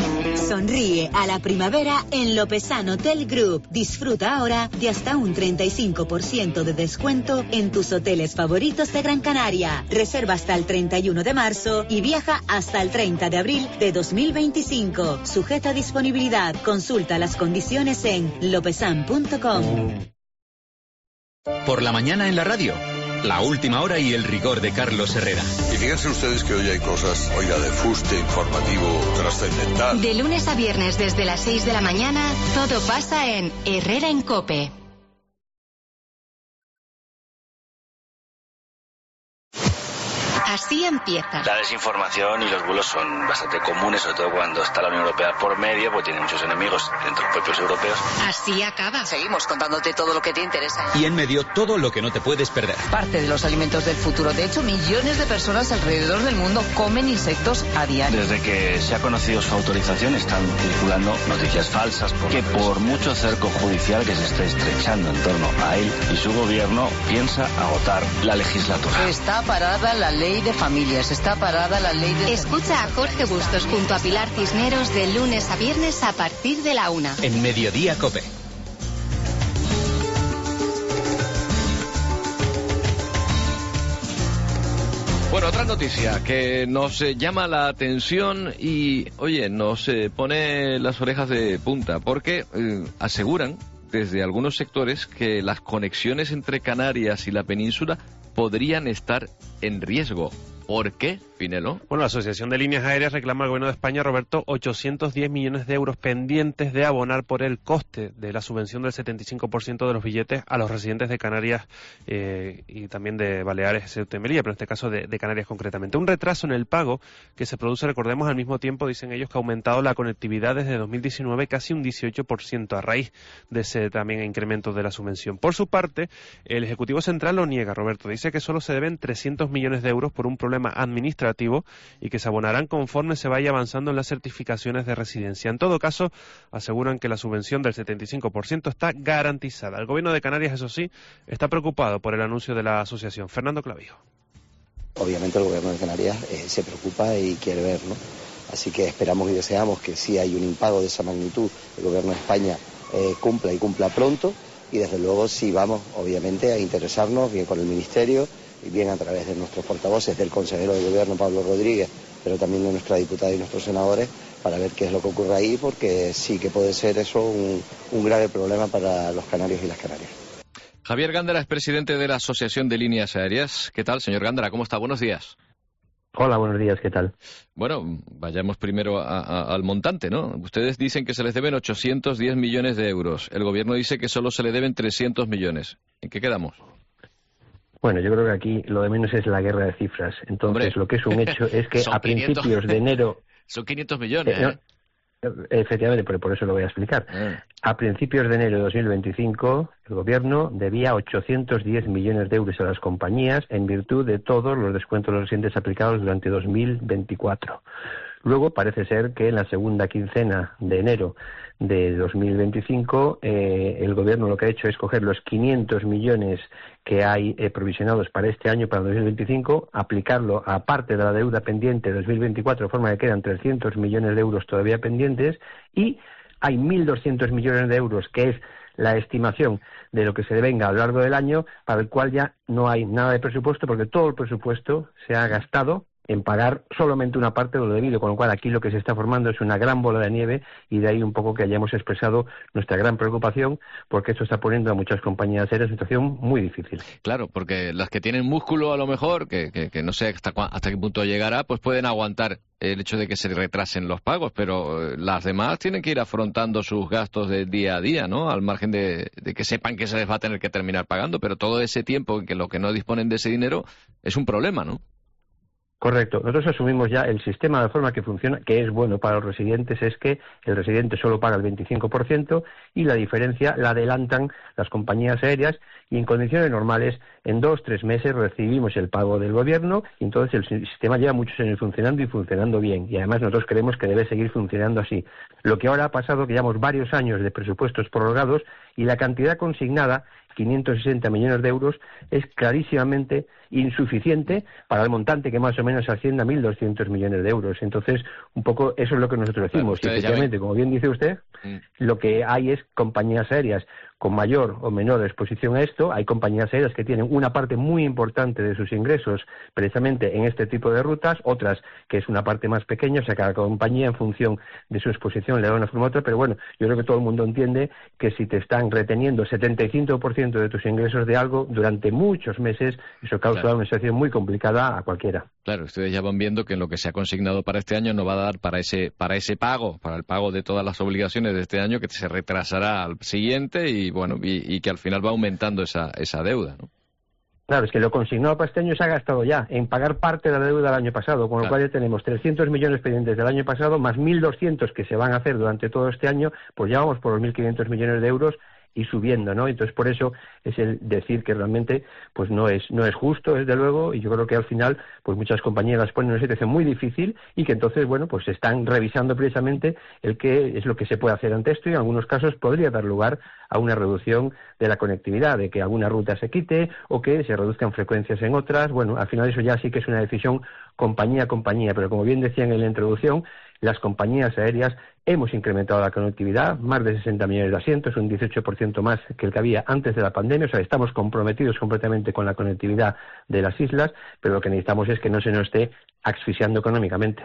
Sonríe a la primavera en Lopesan Hotel Group. Disfruta ahora de hasta un 35% de descuento en tus hoteles favoritos de Gran Canaria. Reserva hasta el 31 de marzo y viaja hasta el 30 de abril de 2025. Sujeta a disponibilidad. Consulta las condiciones en lopesan.com. Por la mañana en la radio, la última hora y el rigor de Carlos Herrera. Y fíjense ustedes que hoy hay cosas, oiga, de fuste informativo trascendental. De lunes a viernes desde las 6 de la mañana, todo pasa en Herrera en COPE. Así empieza. La desinformación y los bulos son bastante comunes, sobre todo cuando está la Unión Europea por medio, pues tiene muchos enemigos entre los propios europeos. Así acaba. Seguimos contándote todo lo que te interesa. Y en medio, todo lo que no te puedes perder. Parte de los alimentos del futuro. De hecho, millones de personas alrededor del mundo comen insectos a diario. Desde que se ha conocido su autorización, están circulando noticias falsas que por mucho cerco judicial que se esté estrechando en torno a él y su gobierno, piensa agotar la legislatura. Está parada la ley de familias, está parada la ley de... Escucha a Jorge Bustos junto a Pilar Cisneros de lunes a viernes a partir de la 1. En Mediodía COPE. Bueno, otra noticia que nos llama la atención y, oye, nos pone las orejas de punta, porque aseguran desde algunos sectores que las conexiones entre Canarias y la península podrían estar en riesgo. ¿Por qué, Pinelo? Bueno, la Asociación de Líneas Aéreas reclama al Gobierno de España, Roberto, 810 millones de euros pendientes de abonar por el coste de la subvención del 75% de los billetes a los residentes de Canarias y también de Baleares, Ceuta y Melilla, pero en este caso de Canarias concretamente. Un retraso en el pago que se produce, recordemos, al mismo tiempo, dicen ellos, que ha aumentado la conectividad desde 2019 casi un 18% a raíz de ese también incremento de la subvención. Por su parte, el Ejecutivo Central lo niega, Roberto. Dice que solo se deben 300 millones de euros por un problema administrativo y que se abonarán conforme se vaya avanzando en las certificaciones de residencia. En todo caso, aseguran que la subvención del 75% está garantizada. El Gobierno de Canarias, eso sí, está preocupado por el anuncio de la asociación. Fernando Clavijo. Obviamente el Gobierno de Canarias se preocupa y quiere ver, ¿no? Así que esperamos y deseamos que si hay un impago de esa magnitud, el Gobierno de España cumpla pronto, y desde luego sí vamos, obviamente, a interesarnos bien con el Ministerio y bien a través de nuestros portavoces, del consejero de Gobierno, Pablo Rodríguez, pero también de nuestra diputada y nuestros senadores, para ver qué es lo que ocurre ahí, porque sí que puede ser eso un grave problema para los canarios y las canarias. Javier Gándara es presidente de la Asociación de Líneas Aéreas. ¿Qué tal, señor Gándara? ¿Cómo está? Buenos días. Hola, buenos días, ¿qué tal? Bueno, vayamos primero al montante, ¿no? Ustedes dicen que se les deben 810 millones de euros. El Gobierno dice que solo se le deben 300 millones. ¿En qué quedamos? Bueno, yo creo que aquí lo de menos es la guerra de cifras. Entonces, hombre, lo que es un hecho es que a principios de enero... Son 500 millones, Efectivamente, pero por eso lo voy a explicar. A principios de enero de 2025, el Gobierno debía 810 millones de euros a las compañías en virtud de todos los descuentos de los residentes aplicados durante 2024. Luego parece ser que en la segunda quincena de enero de 2025 el Gobierno lo que ha hecho es coger los 500 millones que hay provisionados para este año, para 2025, aplicarlo a parte de la deuda pendiente de 2024, de forma que quedan 300 millones de euros todavía pendientes, y hay 1.200 millones de euros, que es la estimación de lo que se devenga a lo largo del año, para el cual ya no hay nada de presupuesto, porque todo el presupuesto se ha gastado en pagar solamente una parte de lo debido, con lo cual aquí lo que se está formando es una gran bola de nieve, y de ahí un poco que hayamos expresado nuestra gran preocupación, porque esto está poniendo a muchas compañías en una situación muy difícil. Claro, porque las que tienen músculo a lo mejor, que no sé hasta qué punto llegará, pues pueden aguantar el hecho de que se retrasen los pagos, pero las demás tienen que ir afrontando sus gastos de día a día, ¿no? Al margen de que sepan que se les va a tener que terminar pagando, pero todo ese tiempo que lo que no disponen de ese dinero es un problema, ¿no? Correcto. Nosotros asumimos ya el sistema de forma que funciona, que es bueno para los residentes, es que el residente solo paga el 25% y la diferencia la adelantan las compañías aéreas, y en condiciones normales, en 2-3 meses recibimos el pago del Gobierno, y entonces el sistema lleva muchos años funcionando y funcionando bien, y además nosotros creemos que debe seguir funcionando así. Lo que ahora ha pasado, que llevamos varios años de presupuestos prorrogados y la cantidad consignada 560 millones de euros es clarísimamente insuficiente para el montante que más o menos asciende a 1.200 millones de euros. Entonces, un poco eso es lo que nosotros decimos. Y efectivamente, como bien dice usted, lo que hay es compañías aéreas con mayor o menor exposición a esto. Hay compañías aéreas que tienen una parte muy importante de sus ingresos precisamente en este tipo de rutas, otras que es una parte más pequeña, o sea, cada compañía en función de su exposición le da una forma u otra, pero bueno, yo creo que todo el mundo entiende que si te están reteniendo 75% de tus ingresos de algo durante muchos meses, eso causa una situación muy complicada a cualquiera. Claro, ustedes ya van viendo que en lo que se ha consignado para este año no va a dar para ese pago, para el pago de todas las obligaciones de este año, que se retrasará al siguiente y bueno, y que al final va aumentando esa deuda, ¿no? Claro, es que lo consignado para este año se ha gastado ya en pagar parte de la deuda del año pasado, con lo cual ya tenemos 300 millones pendientes del año pasado, más 1.200 que se van a hacer durante todo este año, pues ya vamos por los 1.500 millones de euros y subiendo, ¿no? Entonces, por eso es el decir que realmente pues no es justo, desde luego, y yo creo que al final pues muchas compañías las ponen en una situación muy difícil y que entonces, bueno, pues están revisando precisamente el qué es lo que se puede hacer ante esto y en algunos casos podría dar lugar a una reducción de la conectividad, de que alguna ruta se quite o que se reduzcan frecuencias en otras. Bueno, al final eso ya sí que es una decisión compañía a compañía, pero como bien decían en la introducción, las compañías aéreas hemos incrementado la conectividad, más de 60 millones de asientos, un 18% más que el que había antes de la pandemia, o sea, estamos comprometidos completamente con la conectividad de las islas, pero lo que necesitamos es que no se nos esté asfixiando económicamente.